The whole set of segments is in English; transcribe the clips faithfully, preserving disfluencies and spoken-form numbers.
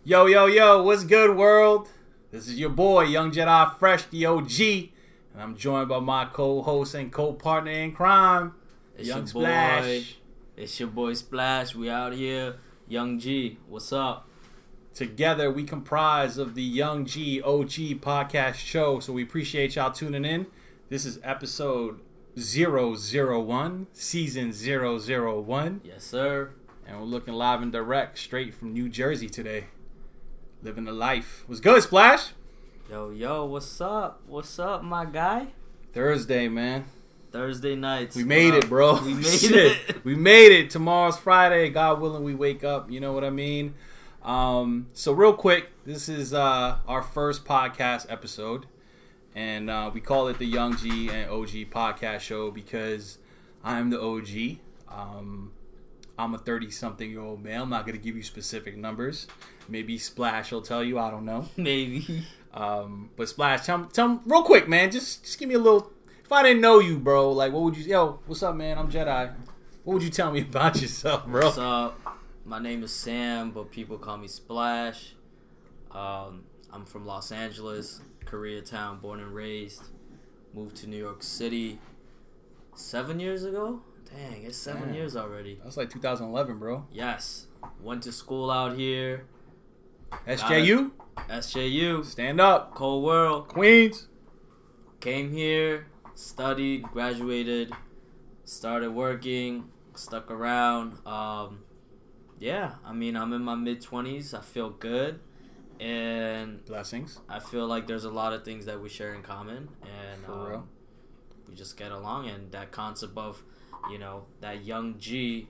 Yo, yo, yo, what's good, world? This is your boy, Young Jedi Fresh, the O G. And I'm joined by my co-host and co-partner in crime, It's Young your Splash. boy. It's your boy Splash. We out here. Young G, what's up? Together, we comprise of the Young G O G podcast show, so we appreciate y'all tuning in. This is episode zero zero one, season zero zero one. Yes, sir. And we're looking live and direct, straight from New Jersey today. Living the life. What's good, Splash? Yo, yo, what's up? What's up, my guy? Thursday, man. Thursday nights. We made What it, bro. We made Shit. it. We made it. Tomorrow's Friday. God willing, we wake up. You know what I mean? Um, so real quick, this is uh, our first podcast episode. And uh, we call it the Young G and O G podcast show because I'm the O G. Um, I'm a thirty-something-year-old man. I'm not going to give you specific numbers. Maybe Splash will tell you. I don't know. Maybe. Um, but Splash, tell, tell real quick, man. Just, just give me a little. If I didn't know you, bro, like, what would you? Yo, what's up, man? I'm Jedi. What would you tell me about yourself, bro? What's up? My name is Sam, but people call me Splash. Um, I'm from Los Angeles, Koreatown, born and raised. Moved to New York City seven years ago. Dang, it's seven Damn. years already. That's like two thousand eleven, bro. Yes. Went to school out here. S J U, S J U. stand up, Cold World. Queens. Came here, studied, graduated, started working, stuck around. Um, yeah, I mean, I'm in my mid-twenties. I feel good. And Blessings. I feel like there's a lot of things that we share in common. And For um, real. we just get along. And that concept of, you know, that young G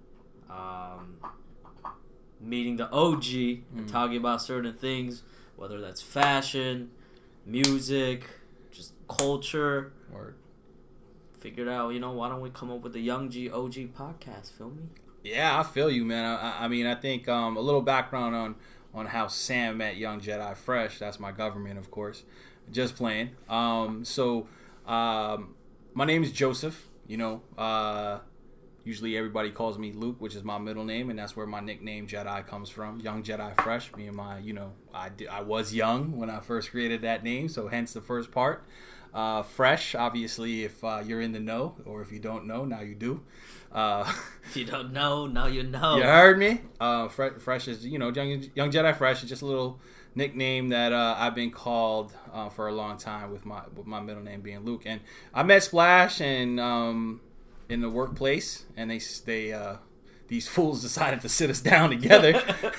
um, meeting the O G and Mm. talking about certain things, whether that's fashion, music, just culture. Word. Figured out, you know, why don't we come up with the Young G O G podcast? Feel me? Yeah, I feel you, man. I, I mean, I think um, a little background on, on how Sam met Young Jedi Fresh. That's my government, of course. Just playing. Um, so, um, my name is Joseph. You know, uh, usually everybody calls me Luke, which is my middle name, and that's where my nickname Jedi comes from. Young Jedi Fresh. Me and my, you know, I, did, I was young when I first created that name, so hence the first part. Uh, fresh, obviously, if uh, you're in the know, or if you don't know, now you do. Uh, If you don't know, now you know. You heard me. Uh, Fresh, Fresh is, you know, Young, Young Jedi Fresh is just a little nickname that uh, I've been called uh, for a long time with my with my middle name being Luke. And I met Splash and um, in the workplace, and they they uh, these fools decided to sit us down together.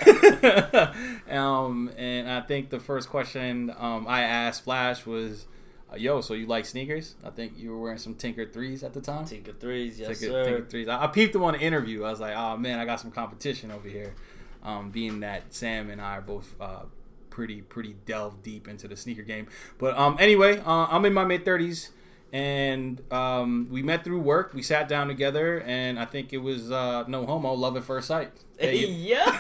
um, and I think the first question um, I asked Splash was, Uh, yo, so you like sneakers? I think you were wearing some Tinker threes at the time. Tinker threes, yes, Tinker, sir. Tinker threes. I, I peeped them on the interview. I was like, oh man, I got some competition over here. Um, being that Sam and I are both uh, pretty pretty delved deep into the sneaker game. But um, anyway, uh, I'm in my mid thirties, and um, we met through work. We sat down together, and I think it was uh, no homo, love at first sight. Hey, you- yo!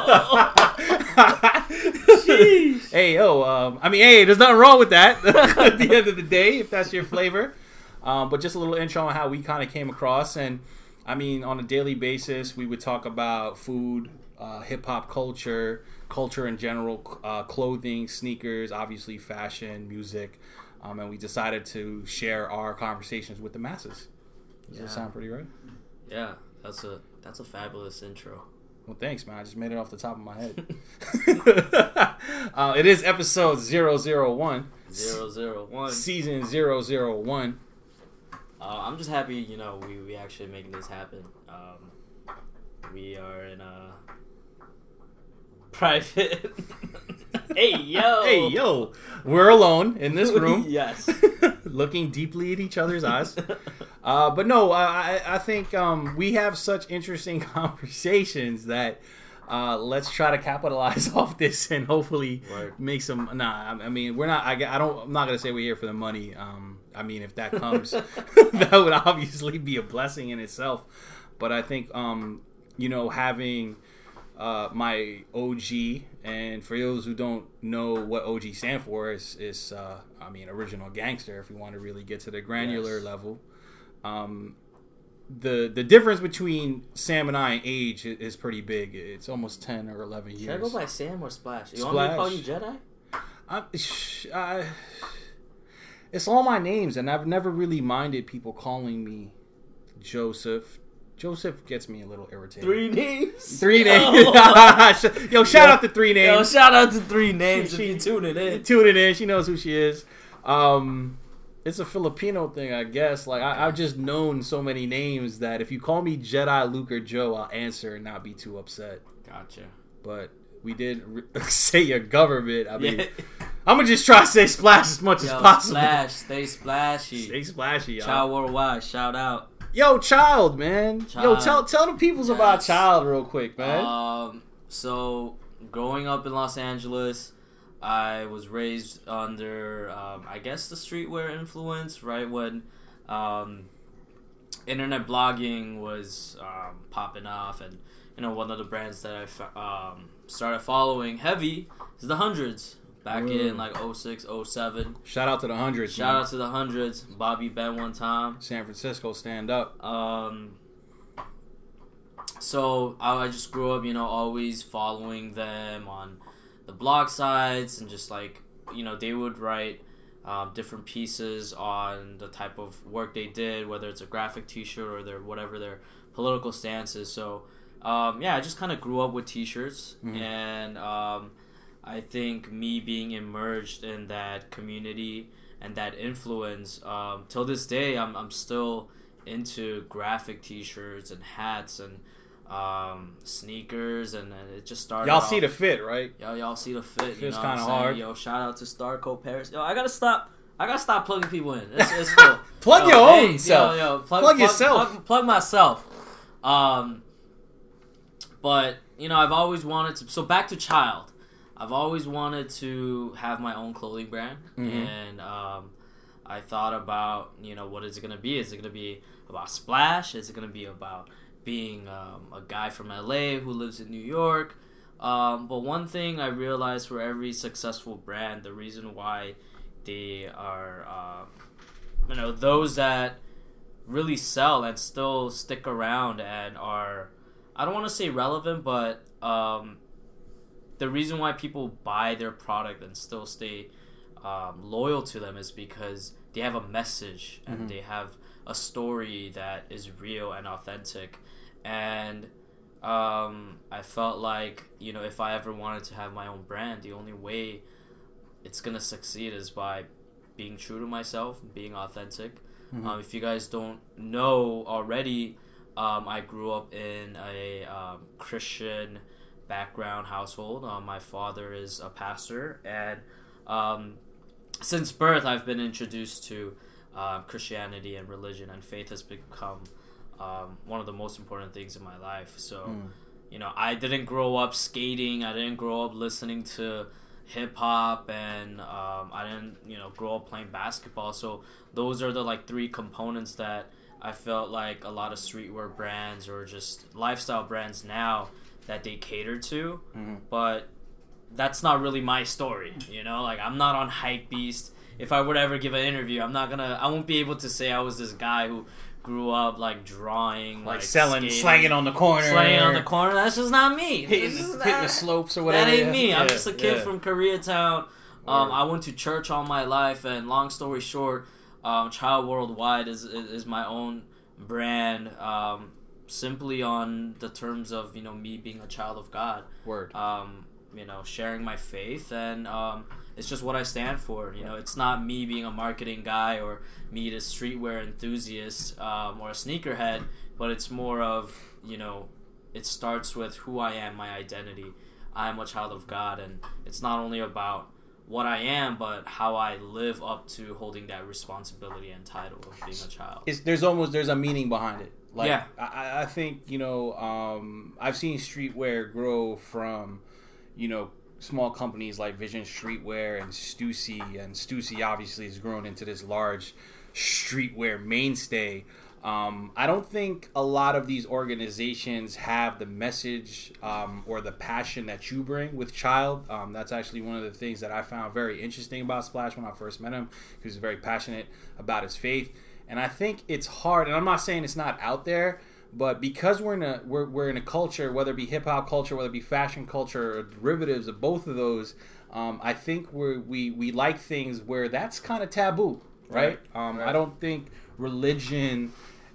Jeez. Hey, yo, um, I mean, hey, there's nothing wrong with that at the end of the day, if that's your flavor. Um, but just a little intro on how we kind of came across. And, I mean, on a daily basis, we would talk about food, uh, hip-hop culture, culture in general, uh, clothing, sneakers, obviously fashion, music. Um, and we decided to share our conversations with the masses. Does Yeah. that sound pretty right? Yeah, that's a that's a fabulous intro. Well, thanks, man. I just made it off the top of my head. uh, it is episode zero zero one. Zero zero one. Season zero zero one. Uh, I'm just happy, you know, we we actually making this happen. Um, we are in a private. Hey yo. Hey, yo. We're alone in this room. Yes. Looking deeply at each other's eyes. Uh, but no, I, I think um, we have such interesting conversations that uh, let's try to capitalize off this and hopefully Word. make some. Nah, I, I mean, we're not. I, I don't. I'm not gonna say we're here for the money. Um, I mean, if that comes, that would obviously be a blessing in itself. But I think, um, you know, having uh, my O G, and for those who don't know what O G stand for, is is uh, I mean, original gangster. If we want to really get to the granular Yes. level. Um, the the difference between Sam and I in age is, is pretty big. It's almost ten or eleven years. Should I go by Sam or Splash? You Splash. want me to call you Jedi? I, I, it's all my names, and I've never really minded people calling me Joseph. Joseph gets me a little irritated. Three names? Three names. Yo, shout Yo, out to Three Names. Yo, shout out to Three Names She- if you tuning in. Tuning in. She knows who she is. Um, it's a Filipino thing, I guess. Like, I, I've just known so many names that if you call me Jedi, Luke, or Joe, I'll answer and not be too upset. Gotcha. But we did re- say your government. I mean, Yeah. I'm going to just try to say Splash as much Yo, as possible. Splash, stay splashy. Stay splashy, y'all. Child Worldwide, shout out. Yo, Child, man. Yo, Child. tell tell the peoples Yes. about Child real quick, man. Um, so growing up in Los Angeles, I was raised under, um, I guess, the streetwear influence. Right when um, internet blogging was um, popping off, and you know, one of the brands that I f- um, started following heavy is the Hundreds. Back Mm. in like oh six, oh seven. Shout out to the hundreds. Shout man. out to the Hundreds. Bobby Ben one time. San Francisco, stand up. Um, so I, I just grew up, you know, always following them on the blog sites, and just like, you know, they would write um, different pieces on the type of work they did, whether it's a graphic T-shirt or their whatever their political stance is. So um, yeah, I just kind of grew up with T-shirts, Mhm. and um, I think me being immersed in that community and that influence, um, till this day, I'm I'm still into graphic T-shirts and hats and um, sneakers, and, and it just started. Y'all off, see the fit, right? yo, y'all see the fit. You Fit's know what I'm kinda saying? hard. Yo, shout out to Starco Paris. Yo, I gotta stop. I gotta stop plugging people in. It's, it's cool. Plug Yo, your hey, own self. Yo, yo, plug, Plug plug yourself. Plug, plug myself. Um, but you know, I've always wanted to. So back to Child. I've always wanted to have my own clothing brand, Mhm. and um, I thought about, you know, what is it going to be? Is it going to be about Splash? Is it going to be about being um, a guy from L A who lives in New York? Um, but one thing I realized for every successful brand, the reason why they are, uh, you know, those that really sell and still stick around and are, I don't want to say relevant, but um, the reason why people buy their product and still stay um, loyal to them is because they have a message and Mhm. they have a story that is real and authentic. And um, I felt like, you know, if I ever wanted to have my own brand, the only way it's gonna succeed is by being true to myself, being authentic. Mhm. Um, if you guys don't know already, um, I grew up in a um, Christian background household. Um, my father is a pastor, and um, since birth, I've been introduced to uh, Christianity and religion, and faith has become um, one of the most important things in my life. So, Mm. you know, I didn't grow up skating. I didn't grow up listening to hip hop, and um, I didn't, you know, grow up playing basketball. So those are the like three components that I felt like a lot of streetwear brands or just lifestyle brands now that they cater to. Mhm. But that's not really my story, you know? Like, I'm not on Hypebeast. If I were to ever give an interview, I'm not gonna, I won't be able to say I was this guy who grew up, like, drawing, Like, like, selling, skating, slanging on the corner. slanging on the corner. That's just not me. Hitting, This is the, hitting the not- slopes or whatever. that ain't me. I'm Yeah, just a kid yeah. from Koreatown. Um, Word. I went to church all my life, and long story short, um, Child Worldwide is, is is my own brand, um, simply on the terms of, you know, me being a child of God. Word. Um, you know, sharing my faith, and um, it's just what I stand for. You know, it's not me being a marketing guy or me a streetwear enthusiast um, or a sneakerhead, but it's more of, you know, it starts with who I am, my identity. I am a child of God, and it's not only about what I am, but how I live up to holding that responsibility and title of being a child. It's, there's almost there's a meaning behind it. Like, Yeah. I, I think, you know, um, I've seen streetwear grow from, you know, small companies like Vision Streetwear and Stussy, and Stussy obviously has grown into this large streetwear mainstay. Um, I don't think a lot of these organizations have the message um, or the passion that you bring with Child. Um, that's actually one of the things that I found very interesting about Splash when I first met him. He was very passionate about his faith. And I think it's hard, and I'm not saying it's not out there, but because we're in a we're, we're in a culture, whether it be hip hop culture, whether it be fashion culture, or derivatives of both of those, um, I think we we we like things where that's kind of taboo, right? right. Um, right. I don't think religion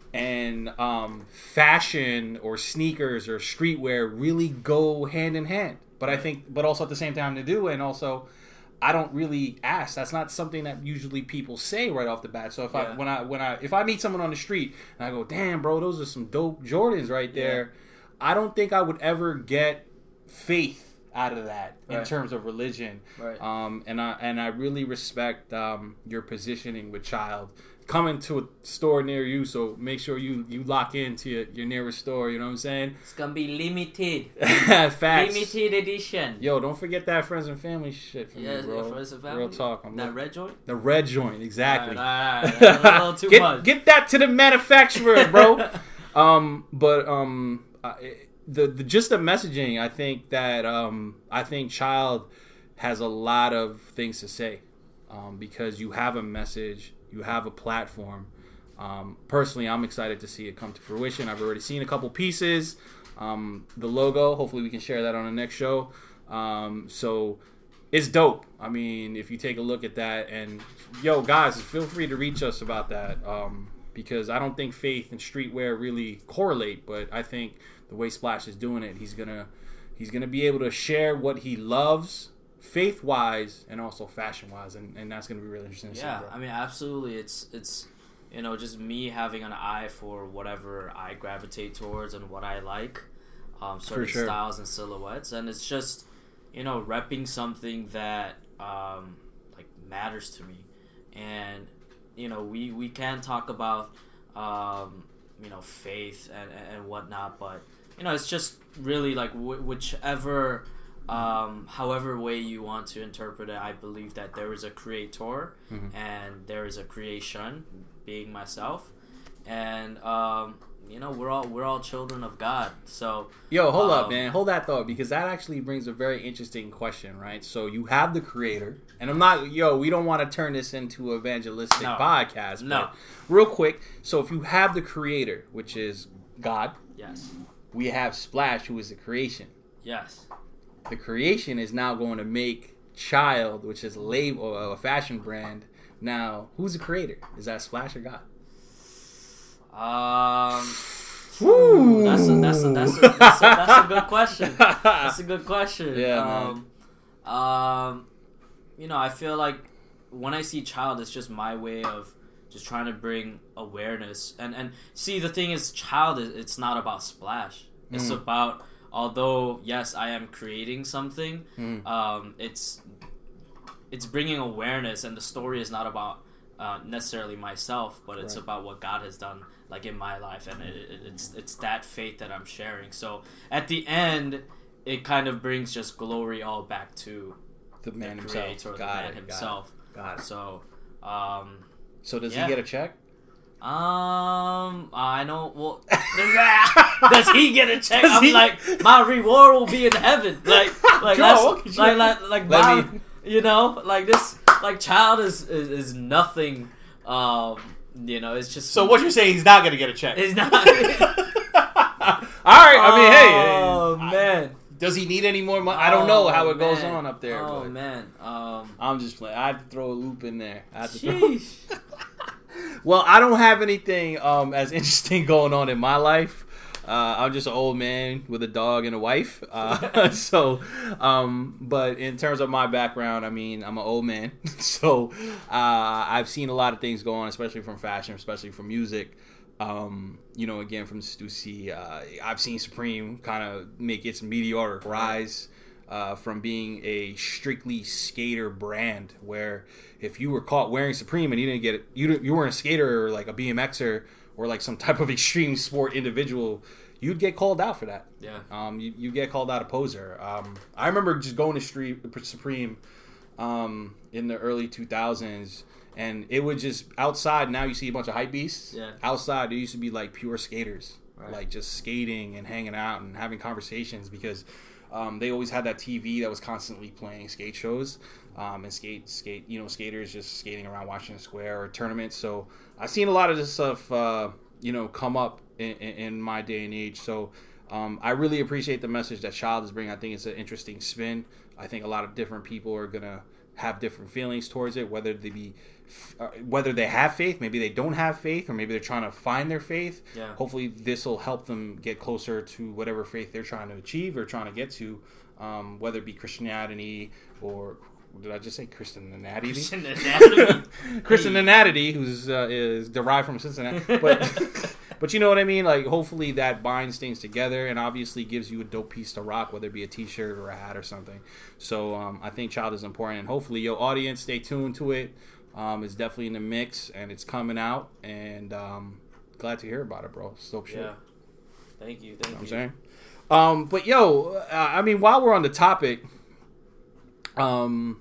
and um, fashion or sneakers or streetwear really go hand in hand. But I think, but also at the same time they do, and also I don't really ask. That's not something that usually people say right off the bat. So if yeah. I when I when I if I meet someone on the street and I go, "Damn, bro, those are some dope Jordans right there," yeah. I don't think I would ever get faith out of that right. in terms of religion. Right. Um, and I and I really respect um, your positioning with Child. Coming to a store near you, so make sure you, you lock into your, your nearest store, you know what I'm saying? It's gonna be limited. Facts. Limited edition. Yo, don't forget that friends and family shit for yes, me, bro. Friends and family. Real talk. I'm that looking. Red joint? The red joint, exactly. All right, all right. That's a little too get, much. Get that to the manufacturer, bro. um, but um, I, the, the just the messaging, I think that um, I think Child has a lot of things to say um, because you have a message. You have a platform. Um, personally, I'm excited to see it come to fruition. I've already seen a couple pieces. Um, the logo, hopefully we can share that on the next show. Um, so it's dope. I mean, if you take a look at that, and yo, guys, feel free to reach us about that um, because I don't think faith and streetwear really correlate, but I think the way Splash is doing it, he's gonna he's gonna be able to share what he loves, faith-wise and also fashion-wise, and, and that's going to be really interesting to yeah, see. Yeah, I mean, absolutely. It's, it's you know, just me having an eye for whatever I gravitate towards and what I like, um, certain sure. styles and silhouettes. And it's just, you know, repping something that, um, like, matters to me. And, you know, we, we can talk about, um, you know, faith and, and whatnot, but, you know, it's just really, like, wh- whichever... Um, however way you want to interpret it, I believe that there is a creator mm-hmm. and there is a creation, being myself, and um, you know we're all we're all children of God. So yo, hold um, up, man, hold that thought because that actually brings a very interesting question, right? So you have the creator, and I'm not yo, we don't want to turn this into an evangelistic no, podcast, no. But real quick, so if you have the creator, which is God, yes, we have Splash, who is the creation, yes. The creation is now going to make Child, which is a label, a fashion brand. Now, who's the creator? Is that Splash or God? Um, Ooh. that's a that's a that's a, that's a that's a good question. That's a good question. Yeah, um, man. Um, you know, I feel like when I see Child, it's just my way of just trying to bring awareness. And and see, the thing is, Child, it's not about Splash. It's mm. about Although, yes, I am creating something, mm. um, it's it's bringing awareness, and the story is not about uh, necessarily myself, but it's right. about what God has done, like in my life, and it, it, it's it's that faith that I'm sharing. So at the end, it kind of brings just glory all back to the man the himself, creator, God the man it, himself. God it. So, um, so does yeah. he get a check? Um, I know. Well, does he get a check? Does I'm he? like, my reward will be in heaven. Like, like Joe, that's like, like, like, my, me... you know, like this, like, Child is is, is nothing. Um, you know, it's just. So what you're saying? He's not gonna get a check. He's not. All right. I mean, hey. Oh I, man. Does he need any more money? I don't know how it man. goes on up there. Oh but man. Um, I'm just playing. I had to throw a loop in there. I had to sheesh. Throw... Well, I don't have anything um, as interesting going on in my life. Uh, I'm just an old man with a dog and a wife. Uh, so, um, but in terms of my background, I mean, I'm an old man. So uh, I've seen a lot of things go on, especially from fashion, especially from music. Um, you know, again, from Stussy, uh, I've seen Supreme kind of make its meteoric rise. Uh, from being a strictly skater brand, where if you were caught wearing Supreme and you didn't get it, you you weren't a skater or like a B M Xer or like some type of extreme sport individual, you'd get called out for that. Yeah. Um, you you get called out a poser. Um, I remember just going to street Supreme, um, in the early two thousands, and it would just outside. Now you see a bunch of hype beasts. Yeah. Outside there used to be like pure skaters, right. like just skating and hanging out and having conversations because. Um, they always had that T V that was constantly playing skate shows, um, and skate skate you know skaters just skating around Washington Square or tournaments. So I've seen a lot of this stuff uh, you know come up in, in, in my day and age. So um, I really appreciate the message that Child is bringing. I think it's an interesting spin. I think a lot of different people are gonna have different feelings towards it, whether they be uh, whether they have faith, maybe they don't have faith, or maybe they're trying to find their faith. Yeah. Hopefully this will help them get closer to whatever faith they're trying to achieve or trying to get to, um, whether it be Christianity or did I just say Christianity? Christianity. Christianity, who's uh, is derived from Cincinnati, but but you know what I mean. Like, hopefully that binds things together and obviously gives you a dope piece to rock, whether it be a T-shirt or a hat or something. So um, I think Child is important, and hopefully your audience stay tuned to it. Um, it's definitely in the mix and it's coming out, and um, glad to hear about it, bro. It's dope shit. Yeah. Thank you. Thank You know what I'm you. saying? Um, but yo, uh, I mean, while we're on the topic, um,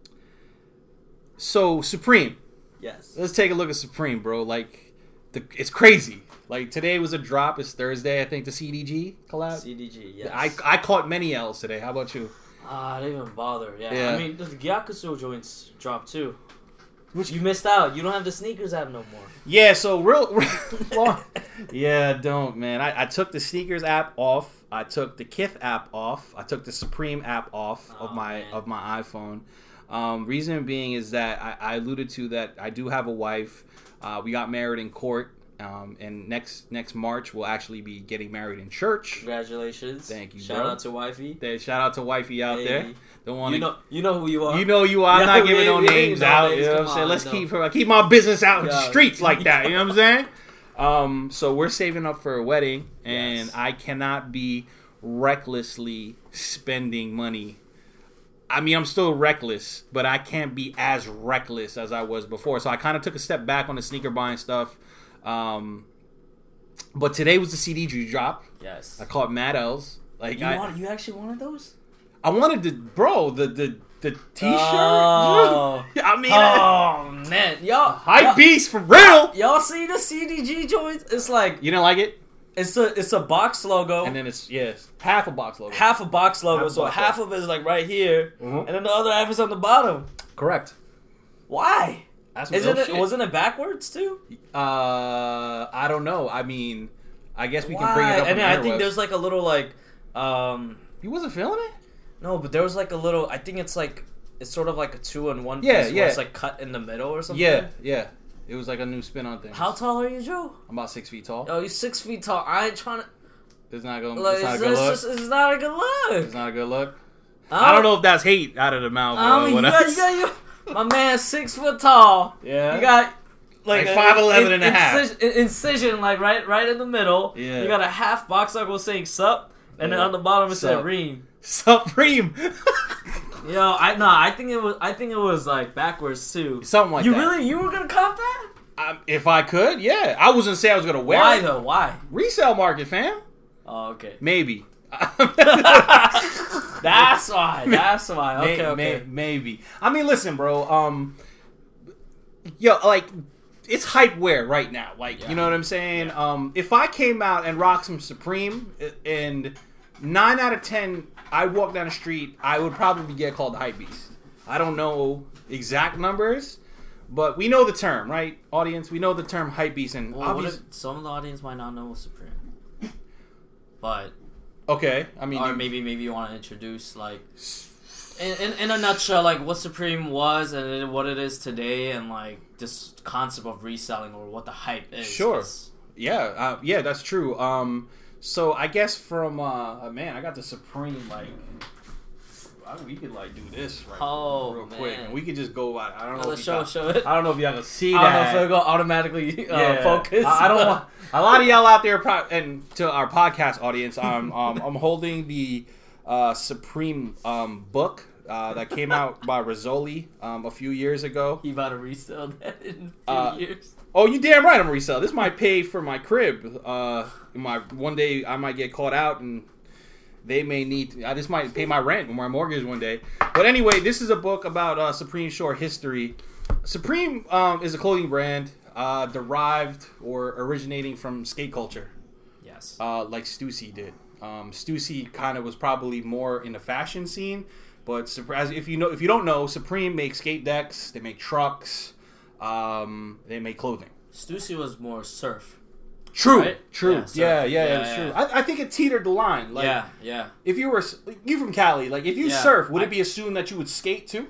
so Supreme. Yes. Let's take a look at Supreme, bro. Like, the, it's crazy. Like, today was a drop. It's Thursday. I think the C D G collab. C D G, yes. I I caught many L's today. How about you? Ah, I didn't even bother. Yeah. Yeah. I mean, the Gyakuso joints dropped too. Which you missed out. You don't have the sneakers app no more. Yeah, so real... real yeah, don't, man. I, I took the Sneakers app off. I took the Kith app off. I took the Supreme app off Oh, of my man. of my iPhone. Um, reason being is that I, I alluded to that I do have a wife. Uh, we got married in court. Um, and next next March, we'll actually be getting married in church. Congratulations. Thank you, Shout bro. out to wifey. Then shout out to wifey out Hey. there. Don't want You to... know, you know who you are. You know you are. I'm Yeah, not giving no we- we ain't names no out. names. You know what I'm Come saying? on, Let's no. keep her, keep my business out in the Yeah. streets like that. You know what I'm saying? Um, so we're saving up for a wedding, and Yes. I cannot be recklessly spending money. I mean, I'm still reckless, but I can't be as reckless as I was before. So I kind of took a step back on the sneaker buying stuff. Um, but today was the C D G drop. Yes. I caught Mad L's. Like You I, want? You actually wanted those? I wanted to, bro, the the the T-shirt. Oh. I mean, Oh man, y'all, hype y'all, beast for real. y'all see the C D G joints? It's like You didn't like it? it's a it's a box logo, And then it's yes, half a box logo. half a box logo, Half a so box half logo. of it is like right here, Mhm. and then the other half is on the bottom. Correct. Why? That's some Isn't real it? shit. Wasn't it backwards too? Uh, I don't know. I mean, I guess we can Why? bring it up. And on I the think interwebs. there's like a little like, um, You wasn't feeling it? no, but there was like a little. I think it's like it's sort of like a two in one Yeah, piece yeah. where it's like cut in the middle or something. Yeah, yeah. It was like a new spin on things. How tall are you, Joe? I'm about six feet tall. Oh, you're six feet tall. I ain't trying to. It's not going. Like, It's not a it's, good it's, look. just, it's not a good look. It's not a good look. I don't know if that's hate out of the mouth. I or mean, you what got, else. you got you, my man, six foot tall. Yeah. You got like, Like five eleven and a half. Incision, incision, like right, right in the middle. Yeah. You got a half box logo saying "sup," and then Yeah. on the bottom it said Sup. "Reem." Supreme. Yo, I no, I think it was, I think it was like backwards too. Something like you that. really, you were gonna cop that? Um, if I could, yeah. I wasn't say I was gonna wear Why it. though? Why? Resale market, fam. Oh, okay. Maybe. That's why. That's why. Okay, May- okay. may- maybe. I mean, listen, bro. Um, yo, like, it's hype wear right now. Like, Yeah. you know what I'm saying? Um, if I came out and rocked some Supreme, uh, and nine out of ten, I walk down the street, I would probably get called the hype beast. I don't know exact numbers, but we know the term, right, audience? We know the term hype beast, and Well, what obviously, if some of the audience might not know what's Supreme, but okay. I mean, or you- maybe maybe you want to introduce like in, in in a nutshell like what Supreme was and then what it is today and like this concept of reselling or what the hype is. Sure. 'cause- Yeah, uh, yeah, that's true. Um, so I guess from uh, man, I got the Supreme like. I, we could like do this right Oh, real quick, man. and we could just go. I I don't know. Oh, if you show got- show it. I don't know if y'all can see I don't know that. if it'll go automatically uh, Yeah. focus. I, I don't want a lot of y'all out there, pro- and to our podcast audience, I'm um, I'm holding the uh, Supreme um, book uh, that came out by Rizzoli um, a few years ago. He about to resell that in a few Uh, years. Oh, you damn right I'm gonna resell. This might pay for my crib. Uh, my one day I might get caught out and they may need. I this might pay my rent or my mortgage one day. But anyway, this is a book about uh, Supreme short history. Supreme um, is a clothing brand uh, derived or originating from skate culture, Yes. uh, like Stussy did. Um, Stussy kind of was probably more in the fashion scene, but surprise if you know if you don't know, Supreme makes skate decks, they make trucks, um, they make clothing. Stussy was more surf. True, Right? true, Yeah, surf. yeah, yeah, yeah, Yeah, it's yeah. true. I, I think it teetered the line. Like, yeah, yeah. if you were you from Cali, like if you Yeah, surf, would I- it be assumed that you would skate too?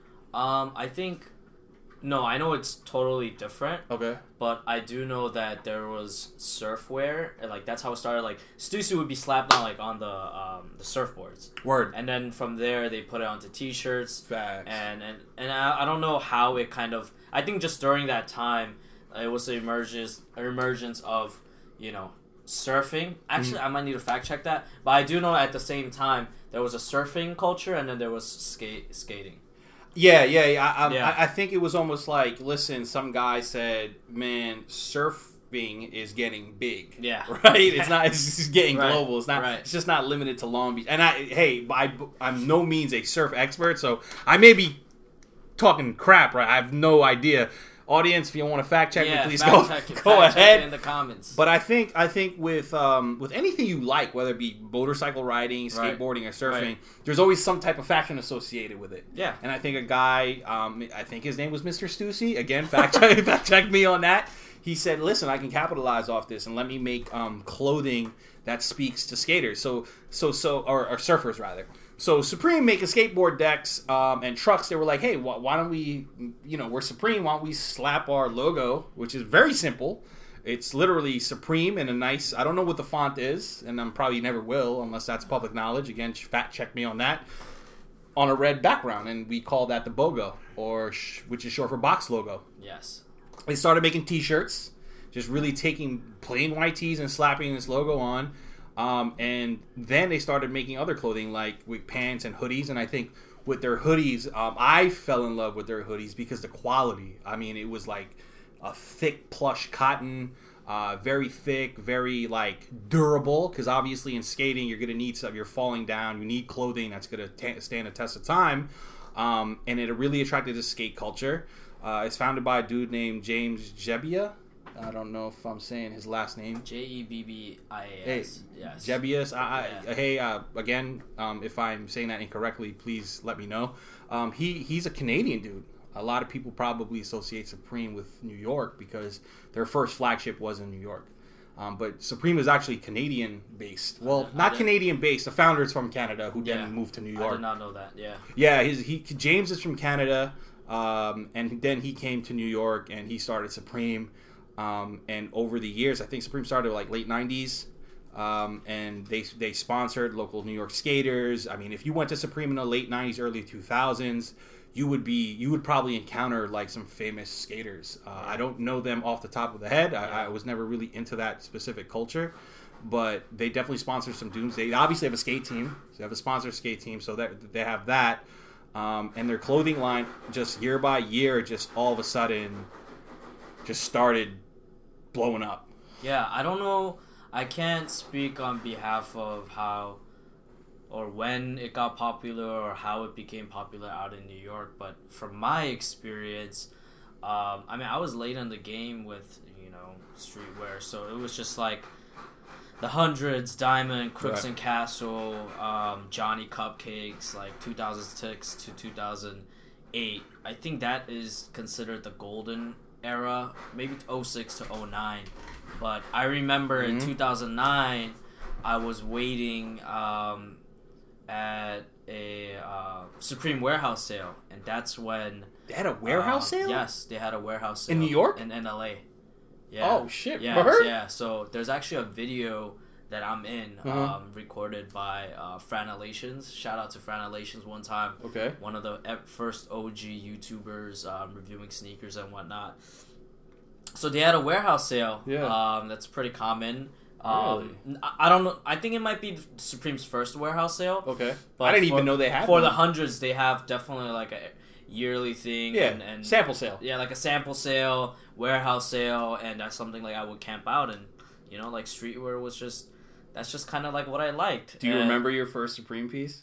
Um, I think no, I know it's totally different, Okay. but I do know that there was surfwear, and like that's how it started. Like Stussy would be slapped on like on the um, the surfboards, Word. and then from there they put it onto T-shirts, Facts. and and and I, I don't know how it kind of. I think just during that time, it was the emergence emergence of you know surfing. Actually, I might need to fact check that, but I do know at the same time there was a surfing culture, and then there was skate skating. Yeah, yeah, yeah. I, I, Yeah. I I think it was almost like, listen, some guy said, man, surfing is getting big. Yeah. Right? It's not, it's just getting Right, global. It's not, right. it's just not limited to Long Beach. And I, hey, I, I'm no means a surf expert, so I may be talking crap, right? I have no idea. Audience, if you want to fact check yeah, me, please fact go, check it, go fact check ahead. it in the comments. But I think I think with um, with anything you like, whether it be motorcycle riding, Right. skateboarding, or surfing, Right. there's always some type of fashion associated with it. Yeah. And I think a guy, um, I think his name was Mister Stussy. Again, fact check, fact check me on that. He said, "Listen, I can capitalize off this, and let me make um, clothing that speaks to skaters. So so so or, or surfers rather." So Supreme making skateboard decks um, and trucks. They were like, "Hey, wh- why don't we, you know, we're Supreme. Why don't we slap our logo, which is very simple. It's literally Supreme in a nice. I don't know what the font is, and I'm probably never will unless that's public knowledge. Again, fact check me on that. On a red background, and we call that the BOGO, or sh- which is short for box logo. Yes. They started making T-shirts, just really taking plain white tees and slapping this logo on. Um, and then they started making other clothing like with pants and hoodies. And I think with their hoodies, um, I fell in love with their hoodies because the quality. I mean, it was like a thick plush cotton, uh, very thick, very like durable. Because obviously in skating, you're gonna need stuff. You're falling down. You need clothing that's gonna t- stand a test of time. Um, and it really attracted the skate culture. Uh, it's founded by a dude named James Jebbia. I don't know if I'm saying his last name. J E B B I A Hey, S. Yes. Jebius. I, I, Yeah. Hey, uh, again, um, if I'm saying that incorrectly, please let me know. Um, he he's a Canadian dude. A lot of people probably associate Supreme with New York because their first flagship was in New York. Um, but Supreme is actually Canadian based. Well, I not didn't- Canadian based. The founder is from Canada, who Yeah. then moved to New I York. did not know that. Yeah. Yeah, his, he James is from Canada, um, and then he came to New York and he started Supreme. Um, and over the years, I think Supreme started like late nineties, um, and they they sponsored local New York skaters. I mean, if you went to Supreme in the late nineties, early two thousands, you would be you would probably encounter like some famous skaters. Uh, I don't know them off the top of the head. I, I was never really into that specific culture. But they definitely sponsor some dudes. They obviously have a skate team. So they have a sponsor skate team, so that they have that. Um, and their clothing line, just year by year, just all of a sudden, just started blowing up. Yeah, I don't know. I can't speak on behalf of how or when it got popular or how it became popular out in New York, but from my experience, um, I mean, I was late in the game with, you know, streetwear, so it was just like the Hundreds, Diamond, Crooks Right. and Castle, um, Johnny Cupcakes, like two thousand six to two thousand eight. I think that is considered the golden era, maybe oh six to oh nine. But I remember Mm-hmm. in two thousand nine, I was waiting um, at a uh, Supreme warehouse sale, and that's when They had a warehouse um, sale? Yes, they had a warehouse sale In New York? in, in L A. Yeah. Oh, shit. Yeah, Word? yeah. So there's actually a video that I'm in, Uh-huh. um, recorded by uh, Franelations. Shout out to Franelations one time. Okay. One of the e- first O G YouTubers um, reviewing sneakers and whatnot. So they had a warehouse sale. Yeah. Um, that's pretty common. Um, Really? I, I don't know. I think it might be Supreme's first warehouse sale. Okay. But I didn't for- even know they had For one. the hundreds, they have definitely like a yearly thing. Yeah, and, and sample sale. Yeah, like a sample sale, warehouse sale, and that's something like I would camp out and, you know, like streetwear was just, that's just kind of like what I liked. Do you And, remember your first Supreme piece?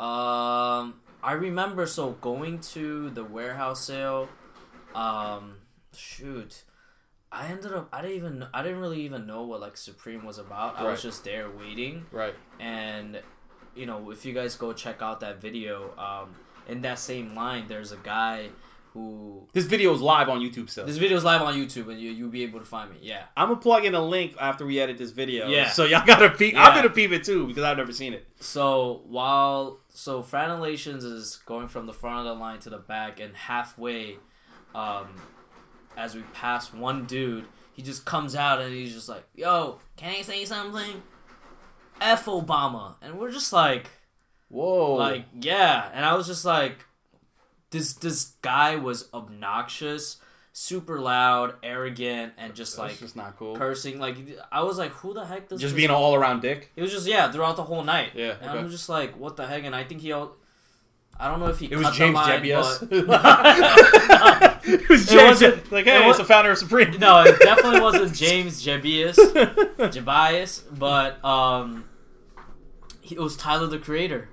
Um, I remember so going to the warehouse sale. Um, shoot, I ended up. I didn't even. I didn't really even know what like Supreme was about. I Right. was just there waiting. Right. And, you know, if you guys go check out that video, um, in that same line, there's a guy who. This video is live on YouTube still. This video is live on YouTube, and you you'll be able to find me. Yeah. I'm gonna plug in a link after we edit this video. Yeah. So y'all gotta peep. Yeah. I'm gonna peep it too because I've never seen it. So while so Franelations is going from the front of the line to the back, and halfway, um, as we pass one dude, he just comes out and he's just like, "Yo, can I say something? F Obama," and we're just like, Whoa. like yeah, and I was just like, this this guy was obnoxious, super loud, arrogant, and just That's like just not cool. cursing. Like I was like, who the heck does Just this being an all around dick. It was just yeah throughout the whole night. Yeah, and okay. I'm just like, what the heck? And I think he, all, I don't know if he. It was cut James the line, Jebius. but- It was It James. wasn't- like, it hey, wa- it's the founder of Supreme. No, it definitely wasn't James Jebius, Jebius, but um, he, it was Tyler the Creator.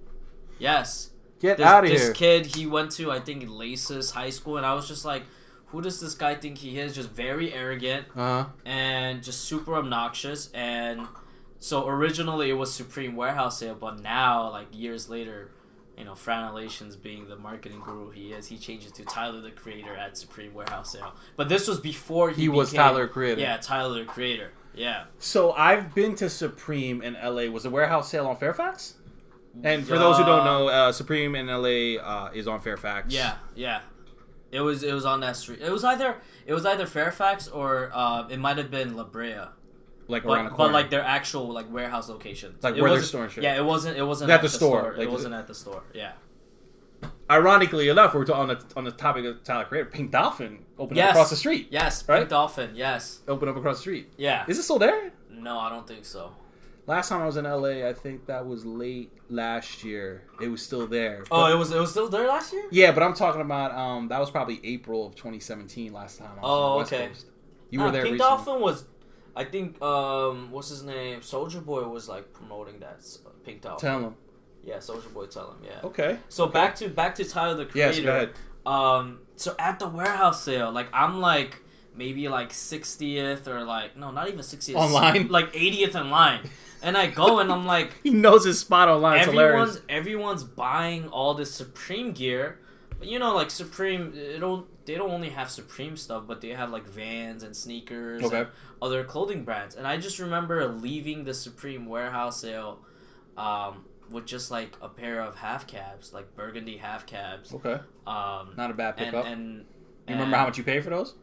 Yes, Get this, out of this here. kid, he went to I think Laces High School, and I was just like, who does this guy think he is? Just very arrogant Uh huh. and just super obnoxious. And so originally it was Supreme Warehouse Sale, but now like years later, you know, Franelations being the marketing guru he is, he changed it to Tyler the Creator at Supreme Warehouse Sale. But this was before he, He was became- Tyler the Creator. Yeah, Tyler the Creator. Yeah. So I've been to Supreme in L A. Was the warehouse sale on Fairfax? And for those who don't know, uh, Supreme in L A uh, is on Fairfax. Yeah, yeah. It was it was on that street. It was either it was either Fairfax or uh, it might have been La Brea. Like around the But, corner. but like their actual like warehouse locations. Like It where they're wasn't- storing shit. Yeah, it wasn't it wasn't At at, the the, store, store. like- it wasn't at the store. Yeah. Ironically enough, we're on the on the topic of Tyler Creator. Pink Dolphin opened Yes. up across the street. Yes, Right? Pink Dolphin. Yes. Opened up across the street. Yeah. Is it still there? No, I don't think so. Last time I was in L A, I think that was late last year. It was still there. Oh, But- it was it was still there last year? yeah, but I'm talking about um that was probably April of twenty seventeen. Last time I was Oh, on the West okay. Coast. You Nah, were there Pink recently. Dolphin was, I think, um, what's his name? Soldier Boy was like promoting that s- Pink Dolphin. Tell him. Yeah, Soldier Boy, tell him. Yeah. Okay. So okay. back to back to Tyler the Creator. Yes, go ahead. Um, so at the warehouse sale, like I'm like maybe like sixtieth or like no, not even sixtieth. Online? like eightieth in line, and I go and I'm like, He knows his spot online. It's hilarious. everyone's everyone's buying all this Supreme gear, but you know, like Supreme, it don't they don't only have Supreme stuff, but they have like Vans and sneakers Okay. and other clothing brands. And I just remember leaving the Supreme warehouse sale, um, with just like a pair of half cabs, like burgundy half cabs. Okay. Um, Not a bad and, pickup. and you remember how much you paid for those?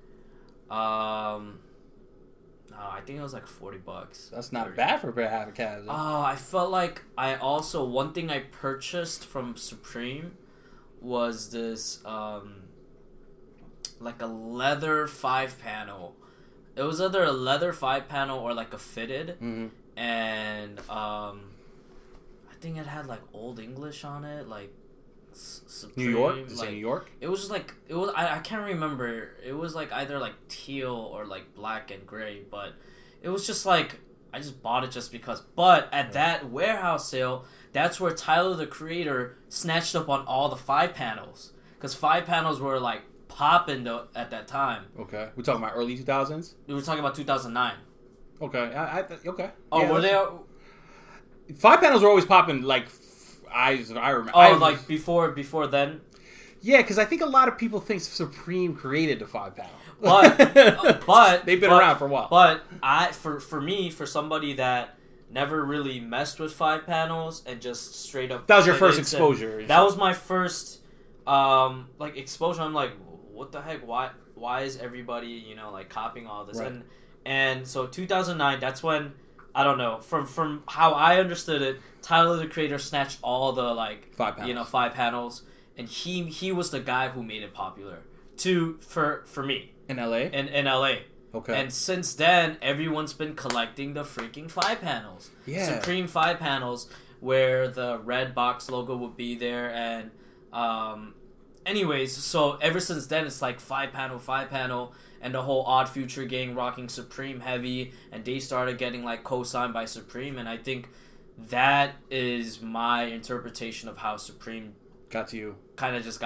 Um, no, I think it was like forty bucks. That's not thirty. bad for a pair of half calves. Oh, I felt like I also one thing I purchased from Supreme was this um like a leather five panel. It was either a leather five panel or like a fitted, mm-hmm. and um I think it had like Old English on it, like S- Supreme, New York? Did it like, say New York? It was just like it was. I, I can't remember. It was like either like teal or like black and gray, but it was just like I just bought it just because. But at that warehouse sale, that's where Tyler the Creator snatched up on all the five panels because five panels were like popping though at that time. Okay. We're talking about early two thousands? We were talking about two thousand nine. Okay. I, I, okay. Oh, Yeah, were they? that's- Five panels were always popping, like, f- I, I remember. Oh, I, like before before then. Yeah, because I think a lot of people think Supreme created the five panel. But uh, but They've been but, around for a while. But I for for me for somebody that never really messed with five panels and just straight up That was your fit first into- exposure. That was my first um like exposure. I'm like, what the heck? Why why is everybody you know like copying all this? Right. And and so two thousand nine. That's when. I don't know. From from how I understood it, Tyler the Creator snatched all the like Five panels. you know five panels, and he he was the guy who made it popular. To for for me In L A? in in L A. Okay. And since then, everyone's been collecting the freaking five panels. Yeah. Supreme five panels, where the red box logo would be there, and um, anyways, so ever since then, it's like five panel, five panel. And the whole Odd Future gang rocking Supreme heavy, and they started getting like co-signed by Supreme, and I think that is my interpretation of how Supreme Got to you. kind of just got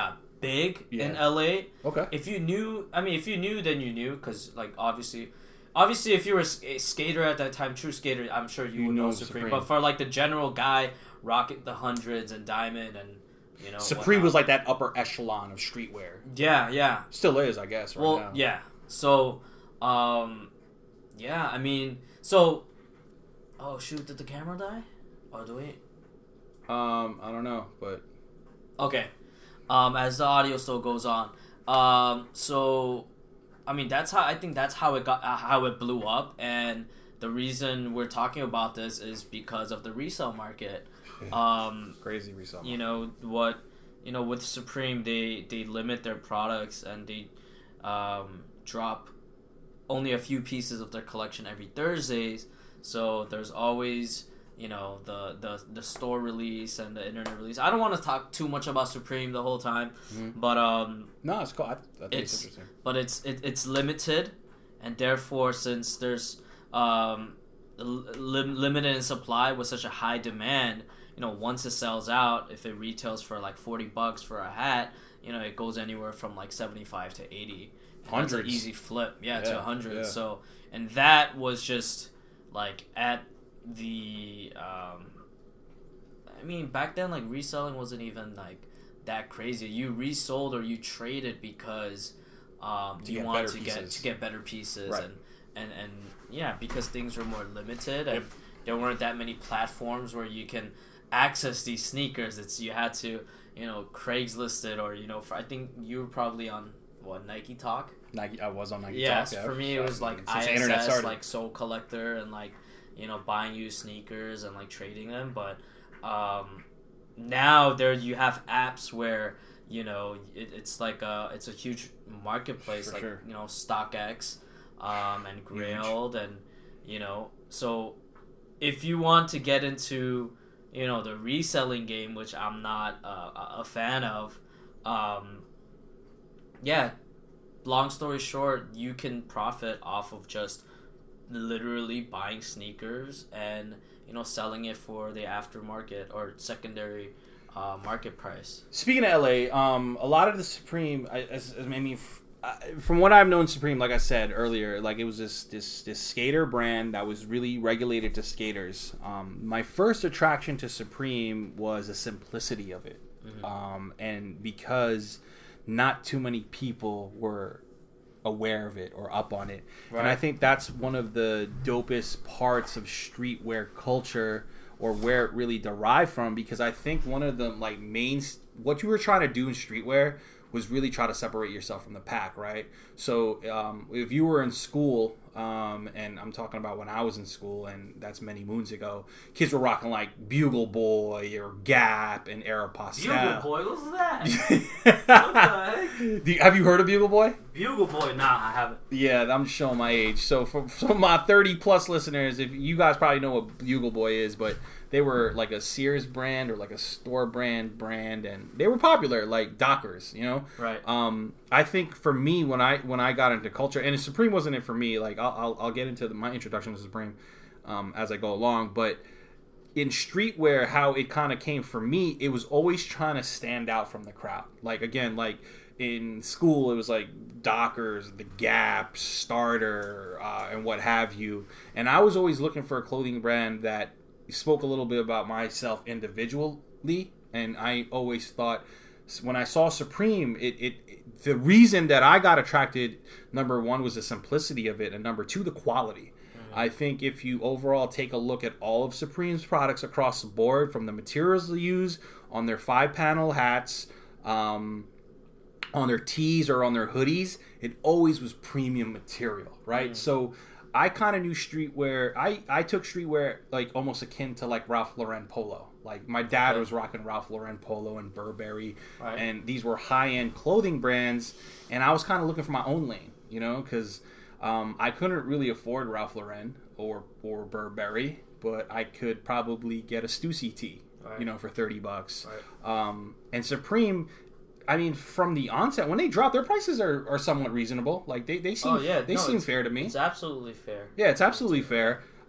big Yeah. in L A. Okay. If you knew, I mean, if you knew, then you knew, because like obviously, obviously, if you were a sk- a skater at that time, true skater, I'm sure you, You would know, know Supreme. Supreme. But for like the general guy rocking the hundreds and diamond and you know, Supreme whatnot. was like that upper echelon of streetwear. Yeah, yeah. Still is, I guess. Right Well, now. yeah. So, um, yeah. I mean, so. Oh shoot! Did the camera die? Or do we? Um, I don't know, but Okay. Um, as the audio still goes on. Um, so, I mean, that's how I think that's how it got, uh, how it blew up, and the reason we're talking about this is because of the resale market. Um, crazy resale. you know what? You know, with Supreme, they they limit their products and they um, drop only a few pieces of their collection every Thursdays. So there's always, you know, the, the, the store release and the internet release. I don't want to talk too much about Supreme the whole time, Mm-hmm. but um, No, it's cool. I, I think it's, it's interesting. but it's it, it's limited, and therefore, since there's um, lim- limited in supply with such a high demand, you know, once it sells out, if it retails for like forty bucks for a hat, you know, it goes anywhere from like seventy-five to eighty. And that's an Hundreds. easy flip, yeah, Yeah, to a hundred. yeah. So, and that was just like at the um I mean, back then, like, reselling wasn't even like that crazy. You resold or you traded because um To you get wanted better to get pieces. to get better pieces. Right. and and and yeah, because things were more limited and Yep. there weren't that many platforms where you can access these sneakers. It's you had to, you know, Craigslist it, or you know, for, I think you were probably on what, Nike Talk. Nike, I was on Nike Yes, Talk. Yeah, for me it was like since the internet I S S, started. like Soul Collector, and like, you know, buying used sneakers and like trading them. But um, now there you have apps where, you know, it, it's like a it's a huge marketplace, For like sure. you know, StockX, um, and Grailed, and you know, so if you want to get into, you know, the reselling game, which I'm not uh, a fan of, um, yeah. Long story short, you can profit off of just literally buying sneakers and, you know, selling it for the aftermarket or secondary uh, market price. Speaking of L A, um, a lot of the Supreme, I, as, as, I mean, f- I, from what I've known Supreme, like I said earlier, like it was this this this skater brand that was really regulated to skaters. Um, my first attraction to Supreme was the simplicity of it, Mm-hmm. um, and because not too many people were aware of it or up on it. Right. And I think that's one of the dopest parts of streetwear culture, or where it really derived from, because I think one of the like main what you were trying to do in streetwear was really try to separate yourself from the pack, right? So um, if you were in school, um, and I'm talking about when I was in school, and that's many moons ago, kids were rocking like Bugle Boy or Gap and Aeropostale. Bugle Boy, what's that? What the heck? Do you- have you heard of Bugle Boy? Bugle Boy, nah, I haven't. Yeah, I'm showing my age. So for, for my thirty plus listeners, if you guys probably know what Bugle Boy is, but they were like a Sears brand or like a store brand brand, and they were popular, like Dockers, you know. Right. Um, I think for me, when I when I got into culture, and Supreme wasn't it for me. Like I'll I'll, I'll get into the, my introduction to Supreme um, as I go along, but in streetwear, how it kind of came for me, it was always trying to stand out from the crowd. Like again, like in school, it was like Dockers, The Gap, Starter, uh, and what have you. And I was always looking for a clothing brand that spoke a little bit about myself individually. And I always thought, when I saw Supreme, it, it, it the reason that I got attracted, number one, was the simplicity of it, and number two, the quality. I think if you overall take a look at all of Supreme's products across the board, from the materials they use on their five-panel hats, um, on their tees or on their hoodies, it always was premium material, right? Mm. So I kind of knew streetwear. I, I took streetwear like almost akin to like Ralph Lauren polo. Like my dad Okay. was rocking Ralph Lauren polo and Burberry, Right. and these were high-end clothing brands, and I was kind of looking for my own lane, you know, because Um, I couldn't really afford Ralph Lauren or or Burberry, but I could probably get a Stussy tee, Right. you know, for thirty bucks. Right. Um, and Supreme, I mean, from the onset, when they drop, their prices are, are somewhat reasonable. Like they, they seem Oh, yeah. they No, seem it's- fair to me. It's absolutely fair. Yeah, it's absolutely fair.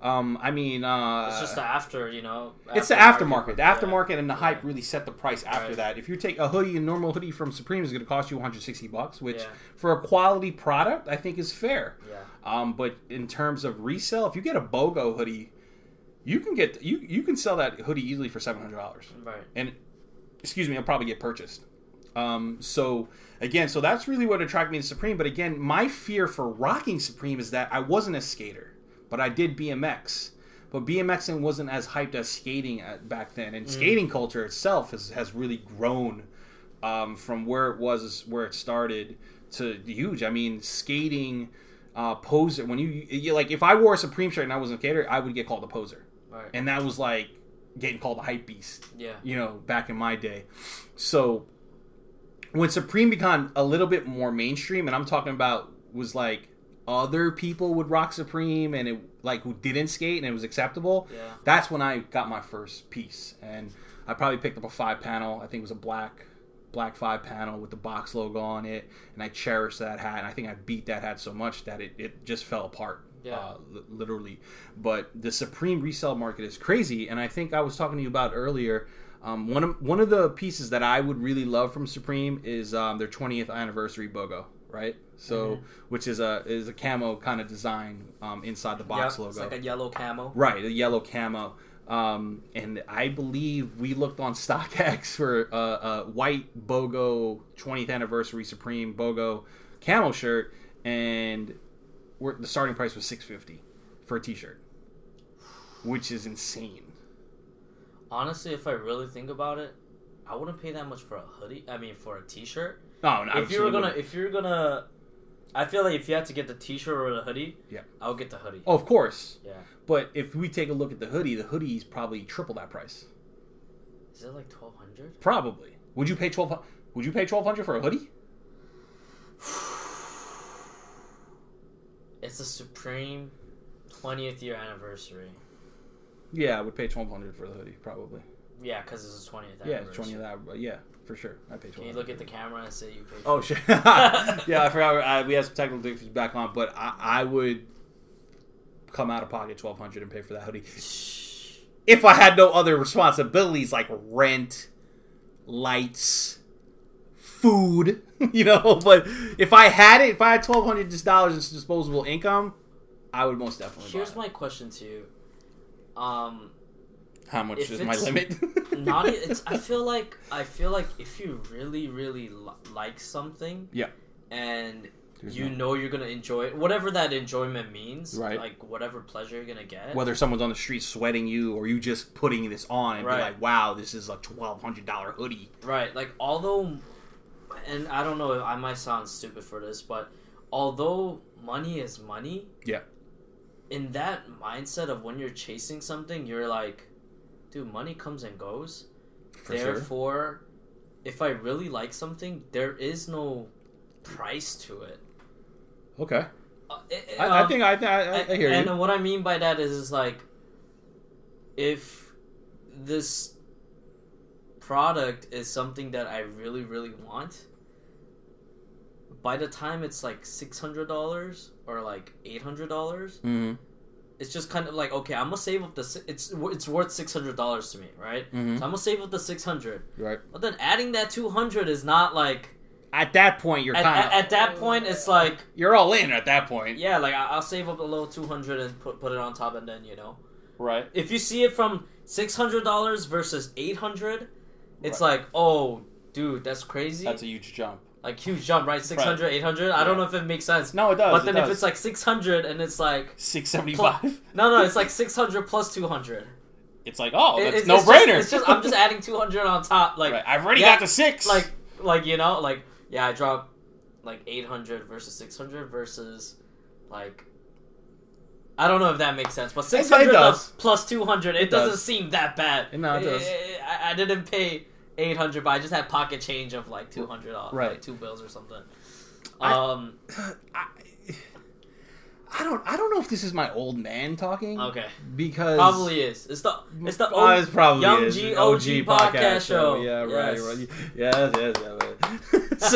Um, I mean, uh, it's just the after, you know. It's the aftermarket. The aftermarket yeah. and the hype yeah. really set the price after right. that. If you take a hoodie, a normal hoodie from Supreme is going to cost you one hundred sixty bucks, which yeah. for a quality product, I think is fair. Yeah. Um, but in terms of resale, if you get a BOGO hoodie, you can get you you can sell that hoodie easily for seven hundred dollars. Right. And excuse me, it'll probably get purchased. Um, so again, so that's really what attracted me to Supreme. But again, my fear for rocking Supreme is that I wasn't a skater, but I did B M X. But BMXing wasn't as hyped as skating at, back then, and mm. skating culture itself has has really grown um, from where it was, where it started, to huge. I mean, skating uh, poser. When you, you like, if I wore a Supreme shirt and I wasn't a skater, I would get called a poser, right. and that was like getting called a hype beast. Yeah, you know, back in my day. So when Supreme became a little bit more mainstream, and I'm talking about was like other people would rock Supreme and it like who didn't skate and it was acceptable. Yeah. That's when I got my first piece, and I probably picked up a five panel. I think it was a black black five panel with the box logo on it, and I cherished that hat. And I think I beat that hat so much that it, it just fell apart. Yeah. Uh, li- literally. But the Supreme resale market is crazy, and I think I was talking to you about earlier. Um, one of one of the pieces that I would really love from Supreme is um, their twentieth anniversary BOGO, right? So, mm-hmm. which is a is a camo kind of design um, inside the box yep, logo. It's like a yellow camo, right? A yellow camo, um, and I believe we looked on StockX for a, a white BOGO twentieth anniversary Supreme BOGO camo shirt, and we're, the starting price was six fifty for a T-shirt, which is insane. Honestly, if I really think about it, I wouldn't pay that much for a hoodie. I mean, for a T-shirt. Oh, no, if you were gonna, if you're gonna, I feel like if you had to get the T-shirt or the hoodie, yeah, I would get the hoodie. Oh, of course. Yeah. But if we take a look at the hoodie, the hoodie's probably triple that price. Is it like twelve hundred? Probably. Would you pay twelve? Would you pay twelve hundred for a hoodie? It's the Supreme twentieth year anniversary. Yeah, I would pay twelve hundred for the hoodie, probably. Yeah, because it's the twentieth Yeah, anniversary. twentieth anniversary. Yeah, for sure. I pay twelve hundred. Can you look at the camera and say you paid? Oh shit! Yeah, I forgot. I, we had some technical difficulties back on, but I, I would come out of pocket twelve hundred and pay for that hoodie if I had no other responsibilities like rent, lights, food. You know, but if I had it, if I had twelve hundred dollars in disposable income, I would most definitely. Here's buy it. my question to you. Um, how much is my limit? not. It's. I feel like. I feel like if you really, really li- like something. Yeah. And There's you no... know you're gonna enjoy it, whatever that enjoyment means. Right. Like whatever pleasure you're gonna get. Whether someone's on the street sweating you, or you just putting this on and right. be like, "Wow, this is a twelve hundred dollar hoodie." Right. Like although, and I don't know. I might sound stupid for this, but although money is money. Yeah. In that mindset of when you're chasing something, you're like, dude, money comes and goes. For Therefore, sure. if I really like something, there is no price to it. Okay. Uh, it, I, um, I think I, I, I hear and you. And what I mean by that is, is like, if this product is something that I really, really want, by the time it's like six hundred dollars or like eight hundred dollars, mm-hmm. it's just kind of like, okay, I'm gonna save up the it's it's worth six hundred dollars to me, right? Mm-hmm. So I'm gonna save up the six hundred, right? But then adding that two hundred is not like at that point you're at, kind of at, at that point it's like you're all in at that point. Yeah, like I'll save up a little two hundred and put put it on top, and then you know, right? If you see it from six hundred dollars versus eight hundred, it's right. like, oh, dude, that's crazy. That's a huge jump. Like, huge jump, right? six hundred, right. eight hundred? I yeah. don't know if it makes sense. No, it does. But then it does. if it's like six hundred and it's like... six seventy-five? Plus, no, no, it's like six hundred plus two hundred. It's like, oh, that's it's, no-brainer. It's, it's just, I'm just adding two hundred on top. Like, right. I've already yeah, got the six. Like, like, you know, like, yeah, I dropped like eight hundred versus six hundred versus like... I don't know if that makes sense, but six hundred does. plus two hundred, it, it doesn't does. seem that bad. No, it does. I, I didn't pay... eight hundred, but I just had pocket change of like two hundred dollars, right? Like two bills or something. I, um, I, I don't, I don't know if this is my old man talking. Okay, because probably is. It's the, it's the oh, it's probably Young is. G O G podcast, podcast show. Yeah, right, yes. right. Yes, yes,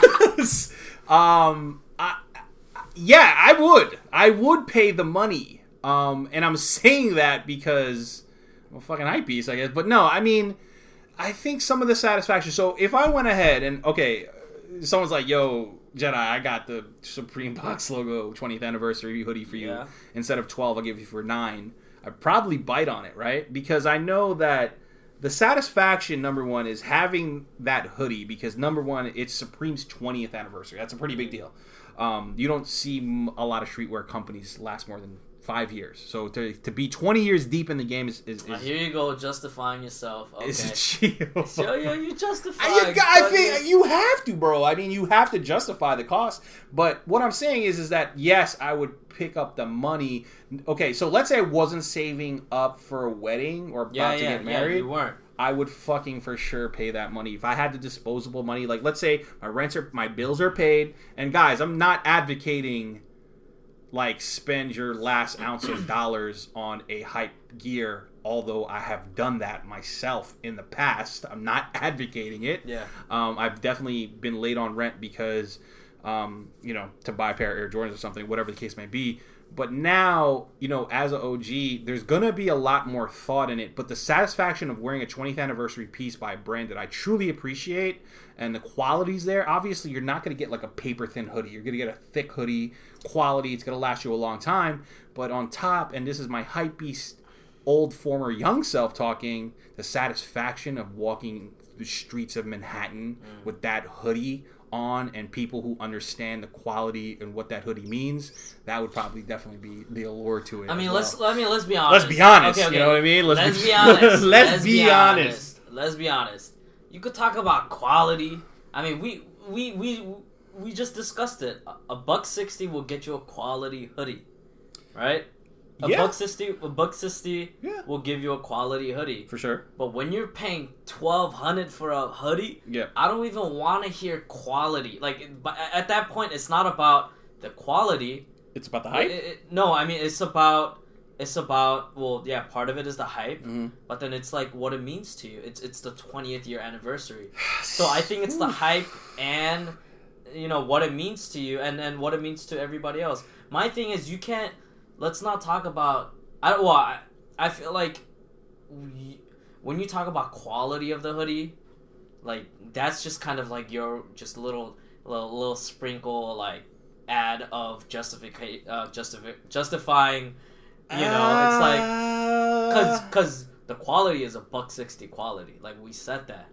yes. so, um, I, yeah, I would, I would pay the money. Um, and I'm saying that because I'm a fucking hype beast, I guess. But no, I mean, I think some of the satisfaction. So if I went ahead and, okay, someone's like, yo, Jedi, I got the Supreme Box logo twentieth anniversary hoodie for you. Yeah. Instead of twelve, I'll give you for nine. I'd probably bite on it, right? Because I know that the satisfaction, number one, is having that hoodie because, number one, it's Supreme's twentieth anniversary. That's a pretty big deal. Um, you don't see a lot of streetwear companies last more than five years. So to to be twenty years deep in the game is... is, is uh, here you go, justifying yourself. Okay. Is chill. So, yeah, you justify. I, I think you have to, bro. I mean, you have to justify the cost. But what I'm saying is, is that, yes, I would pick up the money. Okay, so let's say I wasn't saving up for a wedding or about yeah, to yeah, get married. Yeah, you weren't. I would fucking for sure pay that money. If I had the disposable money, like let's say my rents are, my bills are paid. And guys, I'm not advocating like spend your last ounce of dollars on a hype gear, although I have done that myself in the past. I'm not advocating it. Yeah. Um, I've definitely been late on rent because, um, you know, to buy a pair of Air Jordans or something, whatever the case may be. But now, you know, as an O G, there's going to be a lot more thought in it. But the satisfaction of wearing a twentieth anniversary piece by a brand that I truly appreciate and the quality's there. Obviously, you're not going to get like a paper-thin hoodie. You're going to get a thick hoodie quality. It's going to last you a long time. But on top, and this is my hype beast, old former young self talking, the satisfaction of walking the streets of Manhattan mm. with that hoodie on and people who understand the quality and what that hoodie means, that would probably definitely be the allure to it. I mean, well. let's let me let's be honest. Let's be honest. Okay, okay. You know what I mean? Let's, let's be, be honest. let's, let's be, be honest. honest. Let's be honest. You could talk about quality. I mean, we we we we just discussed it. A buck sixty will get you a quality hoodie, right? A yeah. buck sixty, a buck sixty yeah. will give you a quality hoodie for sure. But when you're paying twelve hundred for a hoodie, yeah. I don't even want to hear quality. Like at that point, it's not about the quality. It's about the hype. It, it, no, I mean it's about it's about well, yeah, part of it is the hype, mm-hmm. but then it's like what it means to you. It's it's the twentieth year anniversary, so I think it's the hype and you know what it means to you, and then what it means to everybody else. My thing is you can't. Let's not talk about. I well, I, I feel like we, when you talk about quality of the hoodie, like that's just kind of like your just little little, little sprinkle like ad of justify uh, justifi- justifying. You know, it's like because because the quality is a buck sixty quality. Like we said that.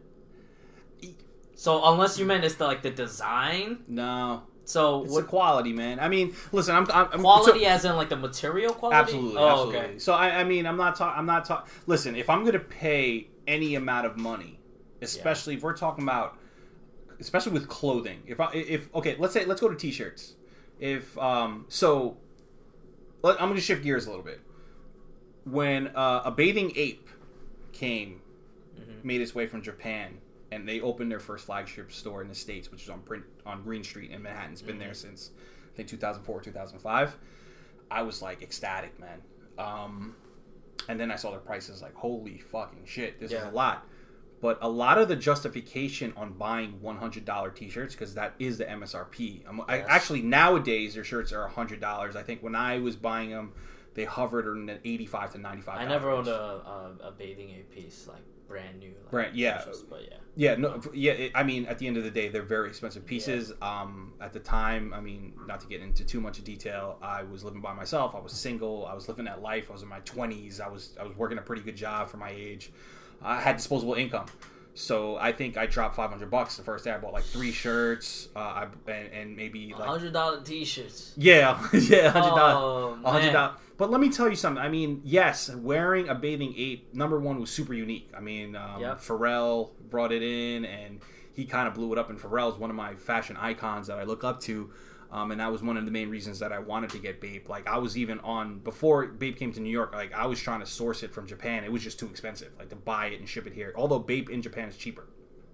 So unless you meant it's the, like the design, no. So it's what the quality, man? I mean, listen, I'm, I'm quality so, as in like the material quality. Absolutely, oh, absolutely. Okay. So I, I mean, I'm not talking. I'm not talking. Listen, if I'm going to pay any amount of money, especially yeah. if we're talking about, especially with clothing, if I, if okay, let's say let's go to t-shirts. If um, so, let, I'm going to shift gears a little bit. When uh, a Bathing Ape came, mm-hmm. made its way from Japan. And they opened their first flagship store in the States, which is on print on Green Street in Manhattan. It's been mm-hmm. there since, I think, two thousand four, two thousand five. I was, like, ecstatic, man. Um, and then I saw their prices, like, holy fucking shit, this yeah. is a lot. But a lot of the justification on buying one hundred dollars T-shirts, because that is the M S R P. Yes. I, actually, nowadays, their shirts are one hundred dollars. I think when I was buying them, they hovered in the eighty-five to ninety-five dollars. I never owned a, a, a Bathing Ape piece, like, brand new. Like, brand, yeah. Pieces, but yeah. Yeah, no, yeah. It, I mean, at the end of the day, they're very expensive pieces. Yeah. Um, at the time, I mean, not to get into too much detail, I was living by myself. I was single. I was living that life. I was in my twenties. I was I was working a pretty good job for my age. I had disposable income, so I think I dropped five hundred bucks the first day. I bought like three shirts, uh, I, and, and maybe like hundred dollar T-shirts. Yeah, yeah, hundred Oh, dollars, hundred dollars. But let me tell you something. I mean, yes, wearing a Bathing Ape, number one, was super unique. I mean, um, yep. Pharrell brought it in, and he kind of blew it up. And Pharrell's one of my fashion icons that I look up to, um, and that was one of the main reasons that I wanted to get Bape. Like, I was even on, before Bape came to New York, like, I was trying to source it from Japan. It was just too expensive, like, to buy it and ship it here. Although Bape in Japan is cheaper.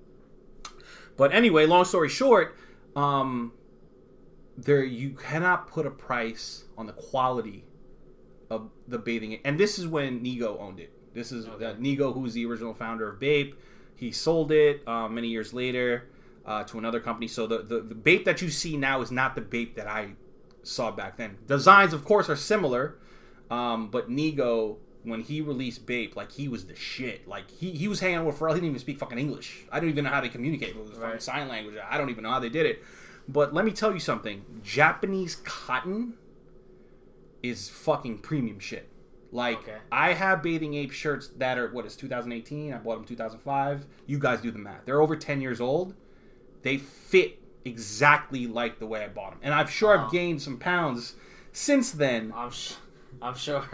But anyway, long story short, um, there you cannot put a price on the quality of the Bathing Ape. And this is when Nigo owned it. This is okay. uh, Nigo, who was the original founder of Bape. He sold it uh, many years later uh, to another company. So the, the, the Bape that you see now is not the Bape that I saw back then. Designs, of course, are similar. Um, but Nigo, when he released Bape, like, he was the shit. Like, he, he was hanging out with Pharrell. He didn't even speak fucking English. I don't even know how they communicate. It was Right. fucking sign language. I don't even know how they did it. But let me tell you something. Japanese cotton is fucking premium shit. Like, Okay. I have Bathing Ape shirts that are, what is two thousand eighteen? I bought them two thousand five. You guys do the math. They're over ten years old. They fit exactly like the way I bought them. And I'm sure Wow. I've gained some pounds since then. I'm sh- I'm sure.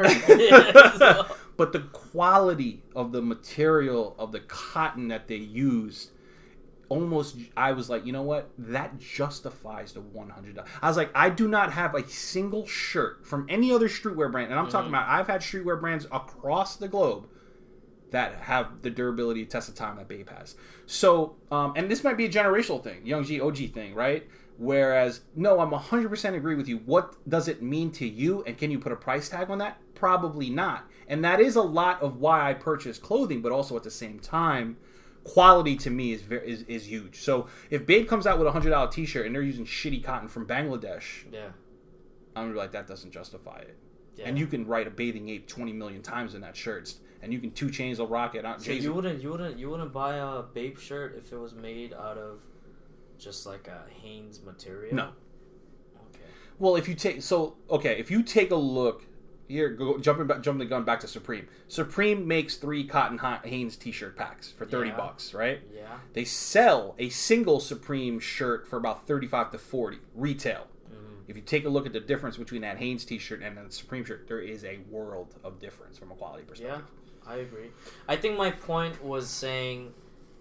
But the quality of the material of the cotton that they used, almost, I was like, you know what? That justifies the one hundred dollars. I was like, I do not have a single shirt from any other streetwear brand. And I'm mm-hmm. talking about, I've had streetwear brands across the globe that have the durability test of time that Bape has. So, um, and this might be a generational thing, Young G, O G thing, right? Whereas, no, I'm one hundred percent agree with you. What does it mean to you? And can you put a price tag on that? Probably not. And that is a lot of why I purchase clothing, but also at the same time, quality to me is very, is, is huge. So if Bape comes out with a one hundred dollars t-shirt and they're using shitty cotton from Bangladesh, yeah, I'm going to be like, that doesn't justify it. Yeah. And you can write a Bathing Ape twenty million times in that shirt. And you can two chains will rock it out. So you wouldn't you wouldn't you wouldn't buy a Bape shirt if it was made out of just like a Hanes material? No. Okay. Well, if you take so okay, if you take a look here, go jumping back, jumping the gun back to Supreme. Supreme makes three cotton Hanes t-shirt packs for thirty Yeah. bucks, right? Yeah. They sell a single Supreme shirt for about thirty-five to forty retail. If you take a look at the difference between that Hanes t-shirt and the Supreme shirt, there is a world of difference from a quality perspective. Yeah, I agree. I think my point was saying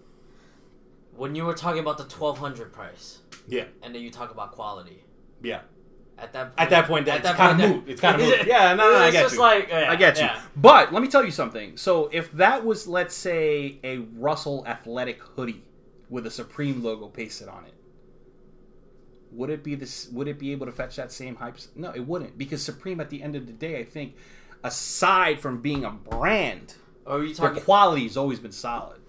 when you were talking about the twelve hundred price, yeah, and then you talk about quality, yeah. At that point, at that point, that's that kind of moot. moot. It's kind of moot. Yeah, no, no, no I get just you. Like, yeah, I get you. Yeah. But let me tell you something. So if that was, let's say, a Russell Athletic hoodie with a Supreme logo pasted on it, would it be this? Would it be able to fetch that same hype? No, it wouldn't, because Supreme, at the end of the day, I think, aside from being a brand, or are you talking? their quality has always been solid.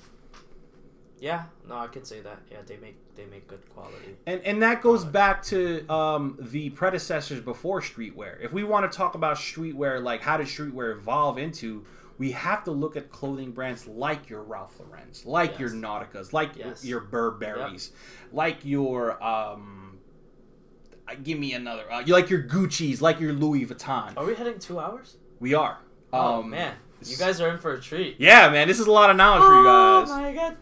Yeah, no, I could say that. Yeah, they make they make good quality. And and that goes back to um, the predecessors before streetwear. If we want to talk about streetwear, like how did streetwear evolve into, we have to look at clothing brands like your Ralph Lauren's, like Yes. your Nauticas, like Yes. your Burberry's, yep. like your um, give me another, uh, like your Gucci's, like your Louis Vuitton. Are we heading two hours? We are. Oh um, man, you guys are in for a treat. Yeah, man, this is a lot of knowledge for you guys. Oh my god.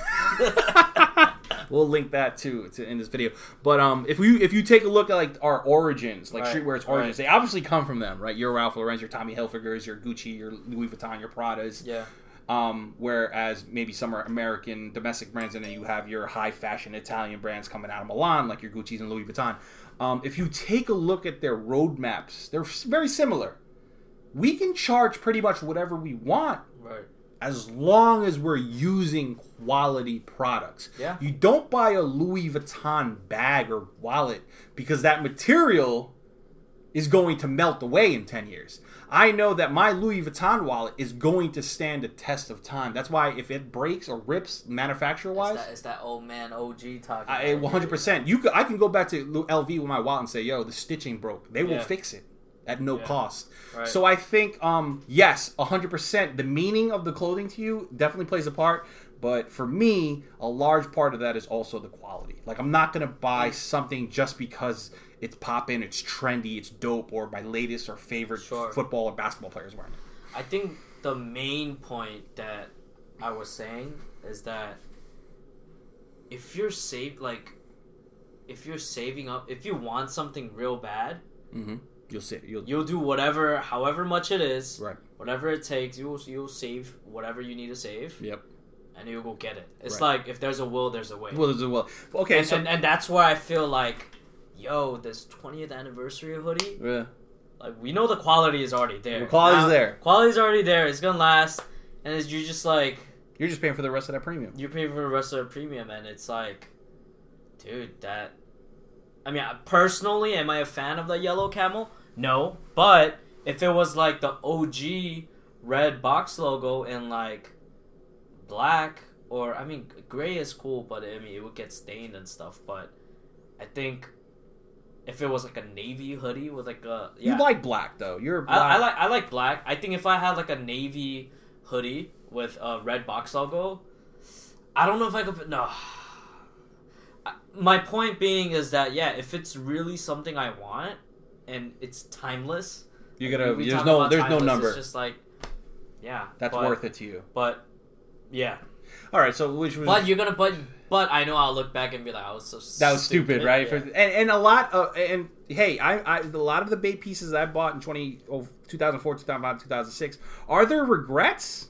We'll link that too to, in this video. But um, if you if you take a look at like our origins, like right. streetwear's origins, right. they obviously come from them, right? Your Ralph Lauren's, your Tommy Hilfigers, your Gucci, your Louis Vuitton, your Pradas. Yeah. Um, whereas maybe some are American domestic brands, and then you have your high fashion Italian brands coming out of Milan, like your Gucci's and Louis Vuitton. Um, if you take a look at their roadmaps, they're very similar. We can charge pretty much whatever we want. Right. As long as we're using quality products. Yeah. You don't buy a Louis Vuitton bag or wallet because that material is going to melt away in ten years. I know that my Louis Vuitton wallet is going to stand a test of time. That's why if it breaks or rips manufacturer-wise... It's that, it's that old man O G talking. I, one hundred percent. You could, I can go back to L V with my wallet and say, yo, the stitching broke. They will Yeah. fix it at no Yeah. cost. Right. So I think, um, yes, one hundred percent. The meaning of the clothing to you definitely plays a part. But for me, a large part of that is also the quality. Like, I'm not going to buy something just because it's poppin', it's trendy, it's dope, or my latest or favorite Sure. football or basketball players wearing it. I think the main point that I was saying is that if you're save like if you're saving up, if you want something real bad, Mm-hmm. You'll see. You'll, you'll do whatever, however much it is, right. whatever it takes. You'll you'll save whatever you need to save, Yep. and you'll go get it. It's Right. like if there's a will, there's a way. Well, there's a well. Okay, and, so and and that's why I feel like, yo, this twentieth anniversary hoodie. yeah. Like, we know the quality is already there. The quality's Now, there. Quality's already there. It's gonna last, and it's, you're just like You're just paying for the rest of that premium. you're paying for the rest of the premium, and it's like, dude, that. I mean, I- personally, am I a fan of the yellow camel? No, but if it was like the O G red box logo in like black, or I mean, gray is cool, but I mean, it would get stained and stuff. But I think if it was like a navy hoodie with like a yeah. You like black though. You're a black. I, I like I like black. I think if I had like a navy hoodie with a red box logo, I don't know if I could. No. My point being is that yeah, if it's really something I want and it's timeless, you're gonna. We there's no. There's timeless, no number. It's just like yeah, that's but, worth it to you. But yeah. All right. So which was. But you're gonna but. But I know I'll look back and be like, I was so stupid. That was stupid, stupid right? yeah. For, and, and a lot of, and hey, I, I, a lot of the Bape pieces that I bought in twenty, oh, two thousand four, two thousand five, two thousand six, are there regrets?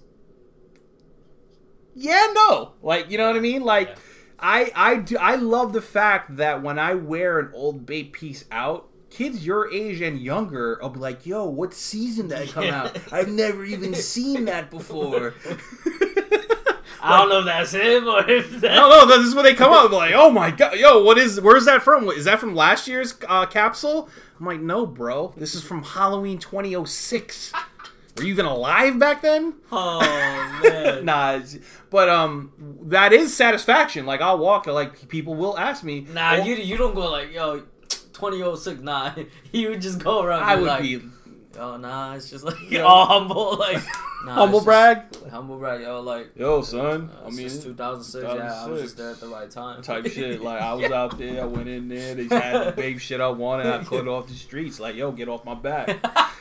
Yeah, no. Like, you know what I mean? Like, yeah. I, I, do, I love the fact that when I wear an old Bape piece out, kids your age and younger will be like, yo, what season did that come yeah. out? I've never even seen that before. I don't know if that's him or if that... No, no, this is when they come up like, oh my god, yo, what is, where's that from? Is that from last year's uh, capsule? I'm like, no, bro, this is from Halloween twenty oh six. Were you even alive back then? Oh, man. Nah, but um, that is satisfaction. Like, I'll walk, like, people will ask me. Nah, oh, you you don't go like, yo, twenty oh six, nah. You would just go around I would like, be... oh, nah, it's just like, yo, all humble, like... Nah, humble brag? Just, humble brag, yo, like... Yo, son, uh, I mean... two thousand six, yeah, I was just there at the right time. Type shit, like, I was yeah. out there, I went in there, they had the babe shit I wanted, I put it off the streets, like, yo, get off my back.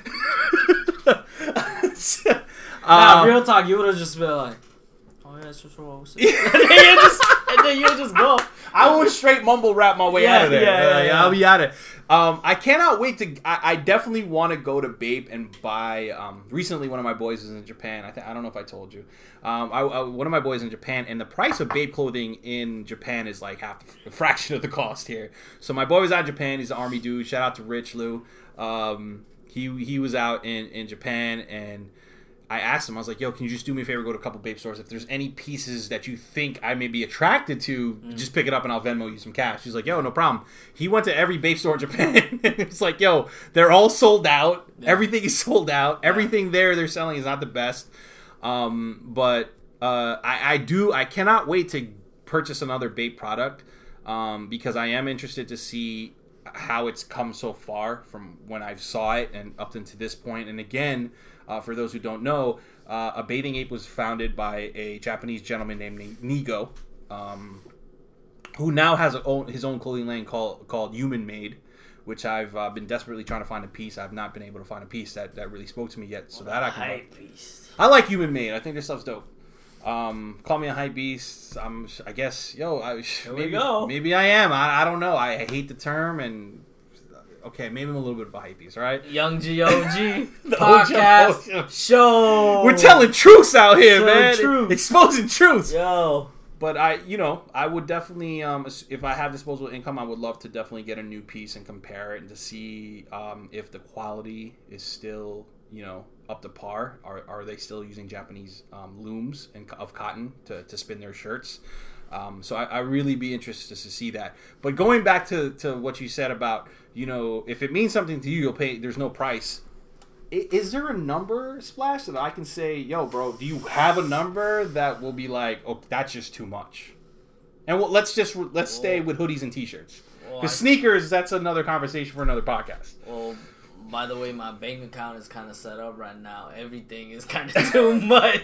Nah, um, real talk, you would have just been like, oh, yeah, it's just what and, then just, and then you would just go. I would straight mumble rap my way yeah, out of there. Yeah, yeah, like, yeah. I'll be out of it. Um, I cannot wait to. I, I definitely want to go to Bape and buy. Um, recently, one of my boys was in Japan. I think I don't know if I told you. Um, I, I, one of my boys in Japan, and the price of Bape clothing in Japan is like half a fraction of the cost here. So my boy was out in Japan. He's an army dude. Shout out to Rich Lou. Um, he he was out in, in Japan, and I asked him, I was like, yo, can you just do me a favor, go to a couple Bape stores. If there's any pieces that you think I may be attracted to, mm. just pick it up and I'll Venmo you some cash. He's like, yo, no problem. He went to every Bape store in Japan. It's like, yo, they're all sold out. Yeah. Everything is sold out. Yeah. Everything there they're selling is not the best. Um, but uh, I, I do, I cannot wait to purchase another Bape product um, because I am interested to see how it's come so far from when I saw it and up until this point. And again, Uh, for those who don't know, uh, A Bathing Ape was founded by a Japanese gentleman named Nigo, um, who now has a own, his own clothing line called called Human Made, which I've uh, been desperately trying to find a piece. I've not been able to find a piece that, that really spoke to me yet. So well, that I can. Hype beast. I like Human Made. I think their stuff's dope. Um, call me a hype beast. I'm. I guess. Yo. I, Here maybe, we go. Maybe I am. I, I don't know. I hate the term and. Okay, maybe I'm a little bit of a hypebeast, all right? Young G O G podcast O G show. We're telling truths out here, telling man. Truth. Exposing truths. Yo. But I, you know, I would definitely, um, if I have disposable income, I would love to definitely get a new piece and compare it and to see um, if the quality is still, you know, up to par. Are are they still using Japanese um, looms and of cotton to, to spin their shirts? Um, so I, I really be interested to see that. But going back to, to what you said about, you know, if it means something to you, you'll pay. There's no price. I, is there a number, Splash, that I can say, yo, bro, do you have a number that will be like, oh, that's just too much? And well, let's just let's stay with hoodies and t-shirts. Because well, sneakers, that's another conversation for another podcast. Well, by the way, my bank account is kind of set up right now. Everything is kind of too much.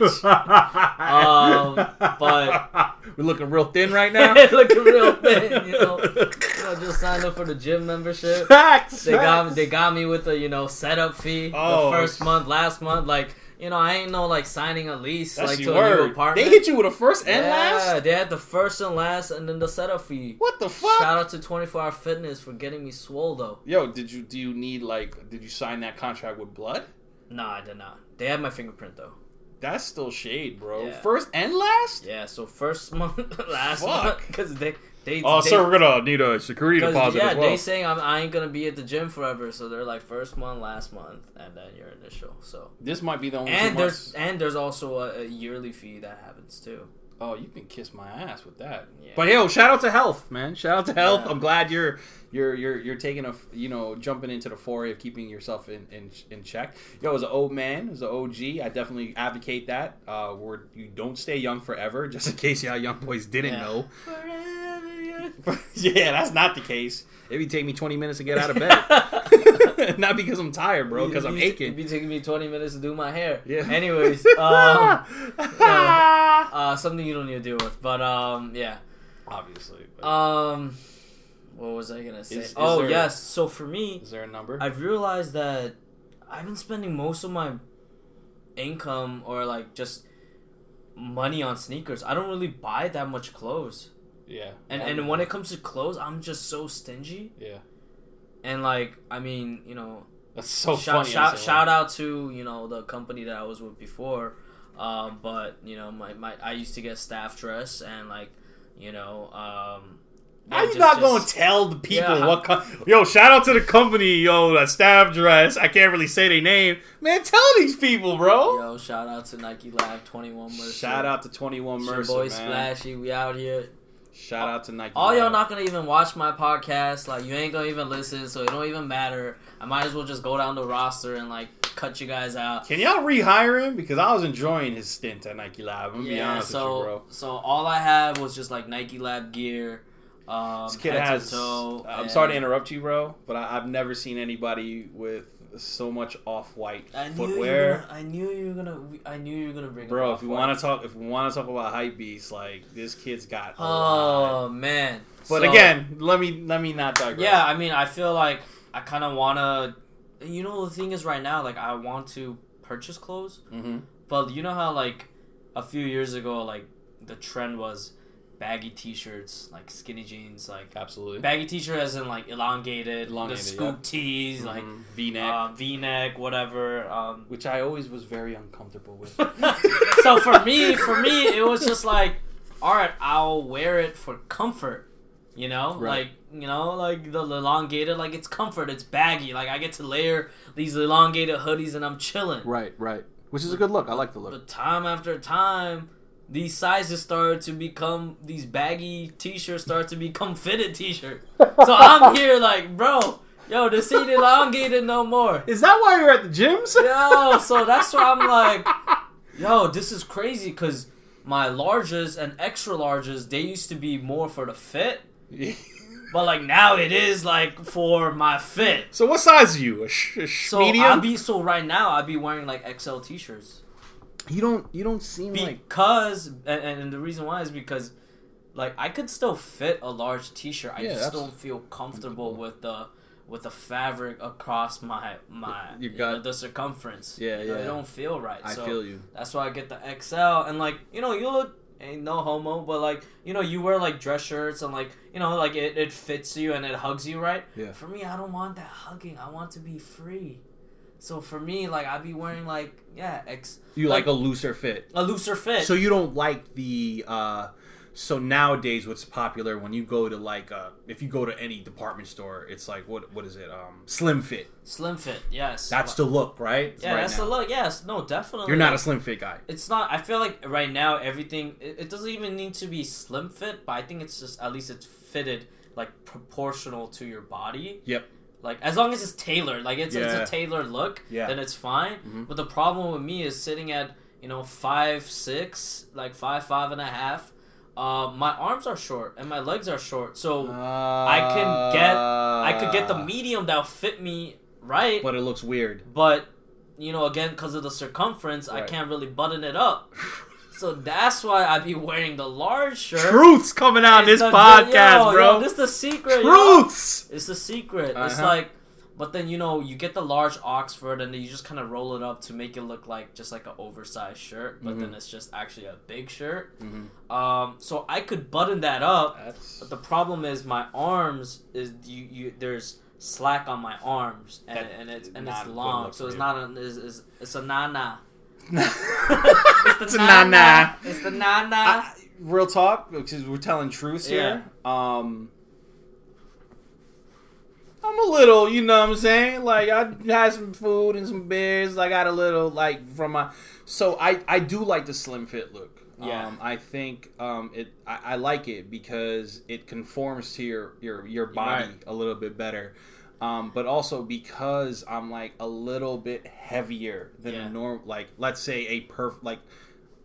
um, but we're looking real thin right now. Looking real thin, you know. I just signed up for the gym membership. Facts, they facts. got they got me with the you know setup fee. Oh, the first month, last month, like. You know, I ain't no, like, signing a lease, that's like, to word. a new apartment. They hit you with a first and yeah, last? Yeah, they had the first and last, and then the setup fee. What the fuck? Shout out to twenty-four hour Fitness for getting me swole, though. Yo, did you, do you need, like, did you sign that contract with blood? Nah, I did not. They had my fingerprint, though. That's still shade, bro. Yeah. First and last? Yeah, so first month, last fuck. month, because they... They, oh, they, sir, we're gonna need a security deposit yeah, as well. they saying I'm, I ain't gonna be at the gym forever, so they're like first month, last month, and then your initial. So this might be the only. And two there's months. and there's also a, a yearly fee that happens too. Oh, you can kiss my ass with that. Yeah. But yo, shout out to health, man. Shout out to health. Yeah. I'm glad you're you're you're you're taking a you know jumping into the foray of keeping yourself in in, in check. Yo, as an old man, as an O G, I definitely advocate that. Uh, where you don't stay young forever, just in case y'all young boys didn't yeah. know. Forever young. Yeah, that's not the case. It would take me twenty minutes to get out of bed. Not because I'm tired, bro, because I'm aching. It'd be taking me twenty minutes to do my hair. Yeah. Anyways, um, yeah, uh, something you don't need to deal with. But, um, yeah. Obviously. But Um, what was I going to say? Is- is oh, there- yes. So, for me, is there a number? I've realized that I've been spending most of my income or, like, just money on sneakers. I don't really buy that much clothes. Yeah. And and when it comes to clothes, I'm just so stingy. Yeah. And like, I mean, you know, That's so shout funny. shout, shout out to, you know, the company that I was with before. Um, but you know, my, my I used to get staff dress and like, you know, um, How yeah, you just- not just- gonna tell the people Yeah, what? Co- yo, shout out to the company, yo, that staff dress. I can't really say their name, man. Tell these people, bro. Yo, shout out to Nike Lab twenty-one Mercer. Shout out to twenty-one It's your Mercer, boy man. Splashy. We out here. Shout out to Nike. All y'all Lab. not gonna even watch my podcast. Like, you ain't gonna even listen, so it don't even matter. I might as well just go down the roster and like cut you guys out. Can y'all rehire him? Because I was enjoying his stint at Nike Lab. I'm gonna be Yeah, honest so with you, bro. so all I have was just like Nike Lab gear. Um, This kid head to has. toe, I'm and sorry to interrupt you, bro, but I, I've never seen anybody with so much off-white I knew footwear. You were gonna, I knew you were gonna. I knew you were gonna bring. Bro, up if you off-white. want to talk, if we want to talk about hype beasts, like this kid's got. A Oh lot. man! But So, again, let me let me not digress. yeah. I mean, I feel like I kind of wanna. You know, the thing is, right now, like I want to purchase clothes, Mm-hmm. but you know how like a few years ago, like the trend was baggy t-shirts, like skinny jeans, like Absolutely. baggy t-shirt as in like elongated, Elongated, the scoop yeah. tees, like Mhm. V-neck, uh, V-neck, whatever. Um, which I always was very uncomfortable with. so for me, for me, it was just like, all right, I'll wear it for comfort. You know, Right. like you know, like the elongated, like it's comfort, it's baggy. Like I get to layer these elongated hoodies and I'm chilling. Right, right. Which is a good look. I like the look. But time after time, these sizes started to become, these baggy t-shirts start to become fitted t-shirts. So I'm here like, bro, yo, this ain't elongated no more. Is that why you're at the gyms? Yo, so that's why I'm like, yo, this is crazy because my larges and extra larges, they used to be more for the fit. But like now it is like for my fit. So what size are you? A, sh- a sh- So medium? I'll be, so right now I'll be wearing like X L t-shirts. You don't. You don't seem like. Because and, and the reason why is because like I could still fit a large t-shirt. I Yeah, just that's- don't feel comfortable with the with the fabric across my my You you got- know, the circumference. Yeah, You know, yeah. It don't feel right. I so feel you. That's why I get the X L and like you know you look ain't no homo, but like you know you wear like dress shirts and like you know like it, it fits you and it hugs you right. Yeah. For me, I don't want that hugging. I want to be free. So for me, like I'd be wearing like yeah X. You like, a looser fit. a looser fit. So you don't like the. uh So nowadays, what's popular when you go to like uh if you go to any department store, it's like what what is it? Um, slim fit. Slim fit, yes. That's the look, right? yeah, right that's now. the look. Yes, no, definitely. You're not a slim fit guy. It's not. I feel like right now everything. It, it doesn't even need to be slim fit, but I think it's just at least it's fitted like proportional to your body. Yep. Like as long as it's tailored, like it's, Yeah. it's a tailored look, Yeah. then it's fine. Mm-hmm. But the problem with me is sitting at you know five six, like five five and a half. Uh, my arms are short and my legs are short, so I can get I could get the medium that'll fit me right. But it looks weird. But, you know, again, because of the circumference, I Right. can't really button it up. So that's why I be wearing the large shirt. Truths coming out in this It's the- podcast, yo, bro. Yo, this the secret, yo. Truths. It's the secret. It's Uh-huh. like, but then, you know, you get the large Oxford and then you just kind of roll it up to make it look like just like an oversized shirt. But Mhm. then it's just actually a big shirt. Mm-hmm. Um, so I could button that up. That's But the problem is my arms is you, you there's slack on my arms and, That and it's is and not it's a good long, look so for it's you. not a it's, it's, it's a nana. It's a nana. It's the nana. I, real talk, because we're telling truths Yeah. here. Um, I'm a little, you know what I'm saying? Like, I had some food and some beers. I got a little, like, from my... So, I, I do like the slim fit look. Yeah. Um, I think um, it. I, I like it because it conforms to your, your, your body Right. a little bit better. Um, but also because I'm, like, a little bit heavier than Yeah. a norm... Like, let's say a perf... Like,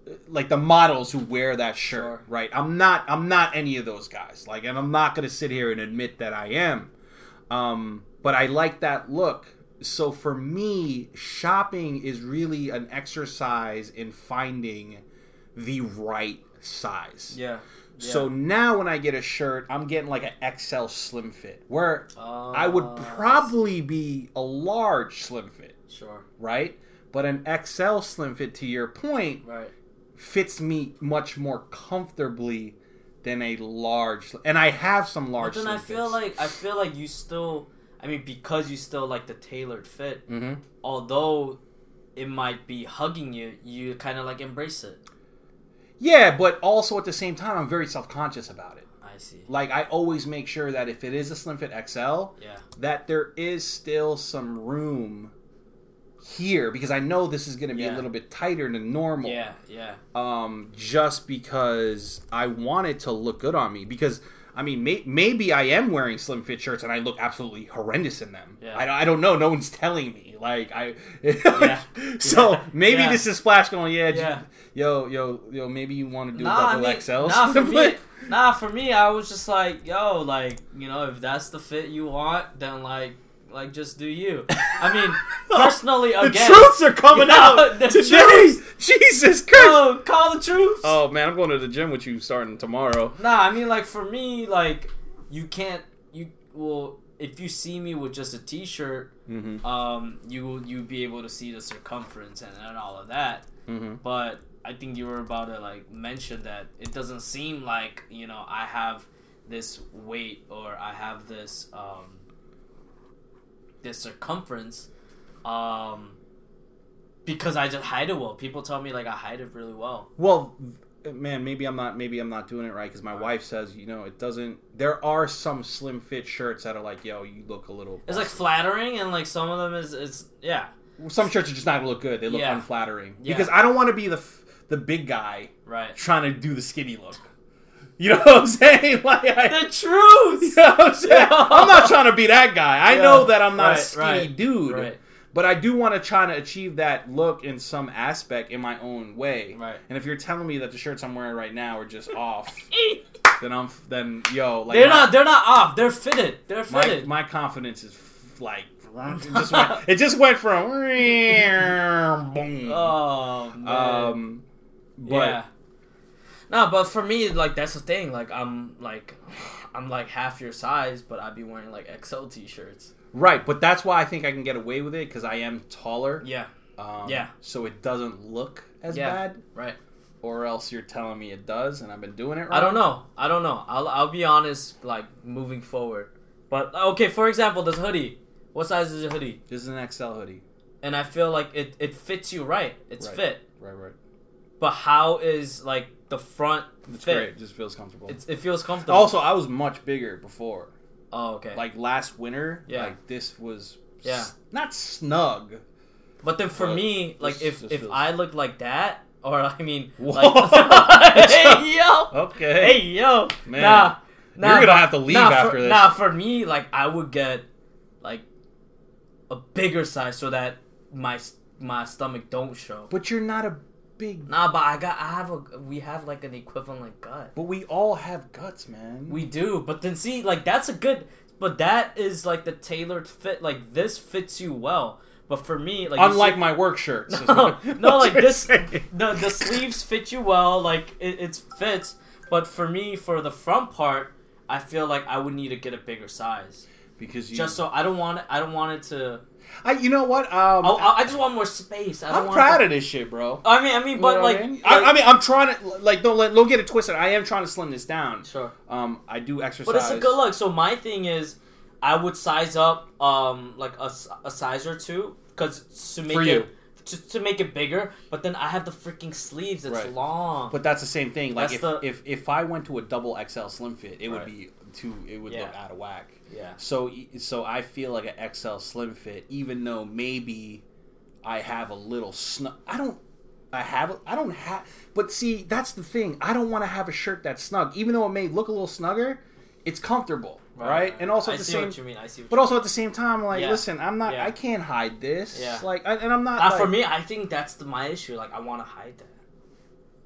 like the models who wear that shirt, Sure. right? I'm not I'm not any of those guys. Like, and I'm not gonna sit here and admit that I am. Um, but I like that look. So for me, shopping is really an exercise in finding the right size. Yeah. yeah. So now when I get a shirt, I'm getting like an X L slim fit, where Uh, I would probably be a large slim fit, Sure. right? But an X L slim fit, to your point, Right. fits me much more comfortably than a large. And I have some large. But then I slim feel fits. like I feel like you still. I mean, because you still like the tailored fit. Mm-hmm. Although it might be hugging you, you kind of like embrace it. Yeah, but also at the same time, I'm very self-conscious about it. I see. Like, I always make sure that if it is a slim fit X L, Yeah. that there is still some room here, because I know this is going to be Yeah. a little bit tighter than normal. Yeah. Yeah. Um, just because I want it to look good on me. Because, I mean, may- maybe I am wearing slim fit shirts and I look absolutely horrendous in them. Yeah. I, I don't know. No one's telling me. Like, I... Yeah. So, Yeah. maybe Yeah. this is Splash going, yeah, Yeah. j- yo, yo, yo, maybe you want to do Nah, a I double mean, X L nah, for slim me, fit? nah, for me, I was just like, yo, like, you know, if that's the fit you want, then like, like, just do you. I mean, personally, The again, truths are coming Yeah, out the today. truths. Jesus Christ! Yo, call the truth. Oh man, I'm going to the gym with you starting tomorrow. Nah, I mean, like, for me, like, you can't, you, well, if you see me with just a t-shirt, Mm-hmm. um, you, you'd be able to see the circumference and, and all of that. Mm-hmm. But I think you were about to, like, mention that it doesn't seem like, you know, I have this weight or I have this, um, this circumference, um, because I just hide it well. People tell me, like, I hide it really well. Well, man, maybe I'm not. Maybe I'm not doing it right because my Right. wife says, you know, it doesn't. There are some slim fit shirts that are like, yo, you look a little. It's, like, flattering, and, like, some of them is, it's, yeah. Some shirts are just not gonna look good. They look Yeah. unflattering Yeah. because I don't want to be the f- the big guy Right. trying to do the skinny look. You know what I'm saying? Like, I, The truth! you know what I'm saying? I'm not trying to be that guy. I Yeah. know that I'm not a Right, skinny right, dude. right. But I do want to try to achieve that look in some aspect in my own way. Right. And if you're telling me that the shirts I'm wearing right now are just off, then I'm then yo like They're my, not, they're not off. They're fitted. They're my, fitted. my confidence is f- like it just went, it just went from boom. Oh, man. Um, but yeah. No, but for me, like, that's the thing. Like, I'm, like, I'm, like, half your size, but I'd be wearing, like, X L t-shirts. right, but that's why I think I can get away with it because I am taller. Yeah. Um, Yeah. So it doesn't look as Yeah. bad, Right. or else you're telling me it does, and I've been doing it right. I don't know. I don't know. I'll, I'll be honest, like, moving forward. But, okay, for example, this hoodie. What size is your hoodie? This is an X L hoodie. And I feel like it, it fits you right. It's Right. fit. Right, right. But how is, like, the front It's fit? great. It just feels comfortable. It's, it feels comfortable. Also, I was much bigger before. Oh, okay. Like last winter, Yeah. like this was Yeah. s- not snug. But then for But me, like, this- if, this if feels- I looked like that, or, I mean, Whoa. like... hey, yo! Okay. Hey, yo! Man. Nah. nah You're gonna but- have to leave nah, after for, this. Nah, for me, like, I would get, like, a bigger size so that my my stomach don't show. But you're not a big. Nah, but I got, I have a, we have, like, an equivalent gut. But we all have guts, man. We do, but then see, like, that's a good, but that is, like, the tailored fit. Like, this fits you well. But for me, like, you Unlike see- my work shirts. is No, what- no, what like you're this. saying. The the sleeves fit you well, like it, it fits. But for me, for the front part, I feel like I would need to get a bigger size, Because you. just so I don't want it. I don't want it to. I, you know what? Um, I, I I just want more space. I don't I'm want proud to, of this shit, bro. I mean, I mean, but You know like, what I mean? like- I, I mean, I'm trying to like don't let don't get it twisted. I am trying to slim this down. sure. Um, I do exercise. But it's a good look. So my thing is, I would size up um like a, s- a size or two because to make For it you. to, to make it bigger. But then I have the freaking sleeves. It's Right. long. But that's the same thing. Like if, That's the- if if I went to a double X L slim fit, it would Right. be too. It would Yeah. look out of whack. yeah. So so I feel like an X L slim fit, even though maybe I have a little snug. I don't. I have. I don't have. But see, that's the thing. I don't want to have a shirt that's snug, even though it may look a little snugger. It's comfortable, right? And also I at the see same. what you mean. I see. What But also at the same time, like, Yeah. listen, I'm not. Yeah. I can't hide this. Yeah. Like, I, and I'm not. Uh, like, for me, I think that's the, my issue. Like, I want to hide that.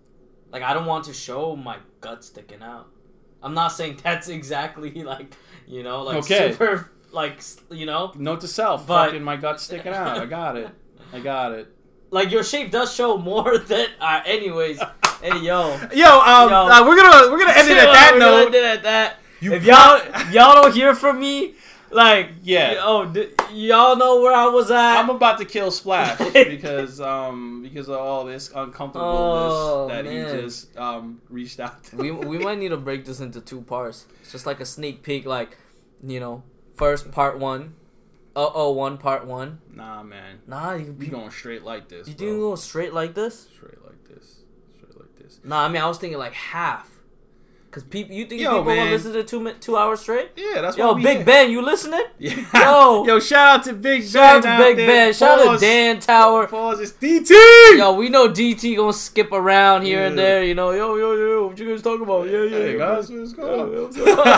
like I don't want to show my gut sticking out. I'm not saying that's exactly like you know like okay. super like you know. Note to self, but, fucking my gut's sticking out. I got it. I got it. Like your shape does show more than. Uh, anyways, hey yo, yo, um, yo. Uh, we're gonna we're gonna end it at that we're note. Gonna end it at that. You if y'all y'all don't hear from me, like yeah, oh d- y'all know where I was at. I'm about to kill Splash because um because of all this uncomfortableness oh, that man. he just um reached out to. We we might need to break this into two parts. It's just like a sneak peek, like you know, first part one. Uh oh, one part one. Nah, man. Nah, you be going straight like this. You bro. do go straight like this? Straight like this. Straight like this. Nah, I mean I was thinking like half. Cause people, you think Yo, people man. gonna listen to two two hours straight? Yeah, that's Yo, what we Big here. Ben, you listening? Yeah. Yo, yo, shout out to Big Ben. Shout out to Big there. Ben. Shout out Pause. to Dan Tower. Pause. It's D T. Yo, we know D T gonna skip around here yeah. and there. You know, yo, yo, yo, what you guys talking about? Yeah, yeah, Hey yeah. guys, what's going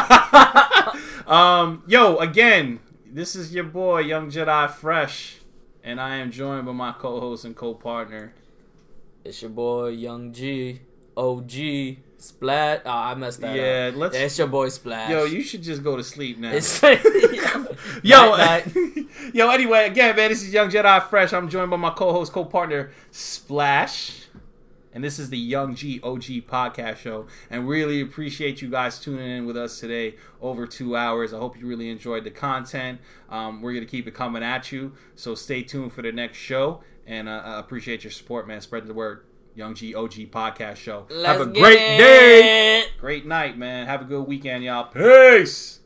on? um, yo, again, this is your boy Young Jedi Fresh, and I am joined by my co-host and co-partner. It's your boy Young G, O G, Splash. Oh, I messed that yeah, up. let's. Yeah, it's your boy Splash. Yo, you should just go to sleep now. It's yo, night, night. yo. Anyway, again, man, this is Young Jedi Fresh. I'm joined by my co-host, co-partner Splash, and this is the Young G O G podcast show. And really appreciate you guys tuning in with us today. Over two hours. I hope you really enjoyed the content. Um, we're gonna keep it coming at you, so stay tuned for the next show. And uh, I appreciate your support, man. Spread the word. Young G O G podcast show. Let's Have a great get day. it. Great night, man. Have a good weekend, y'all. Peace.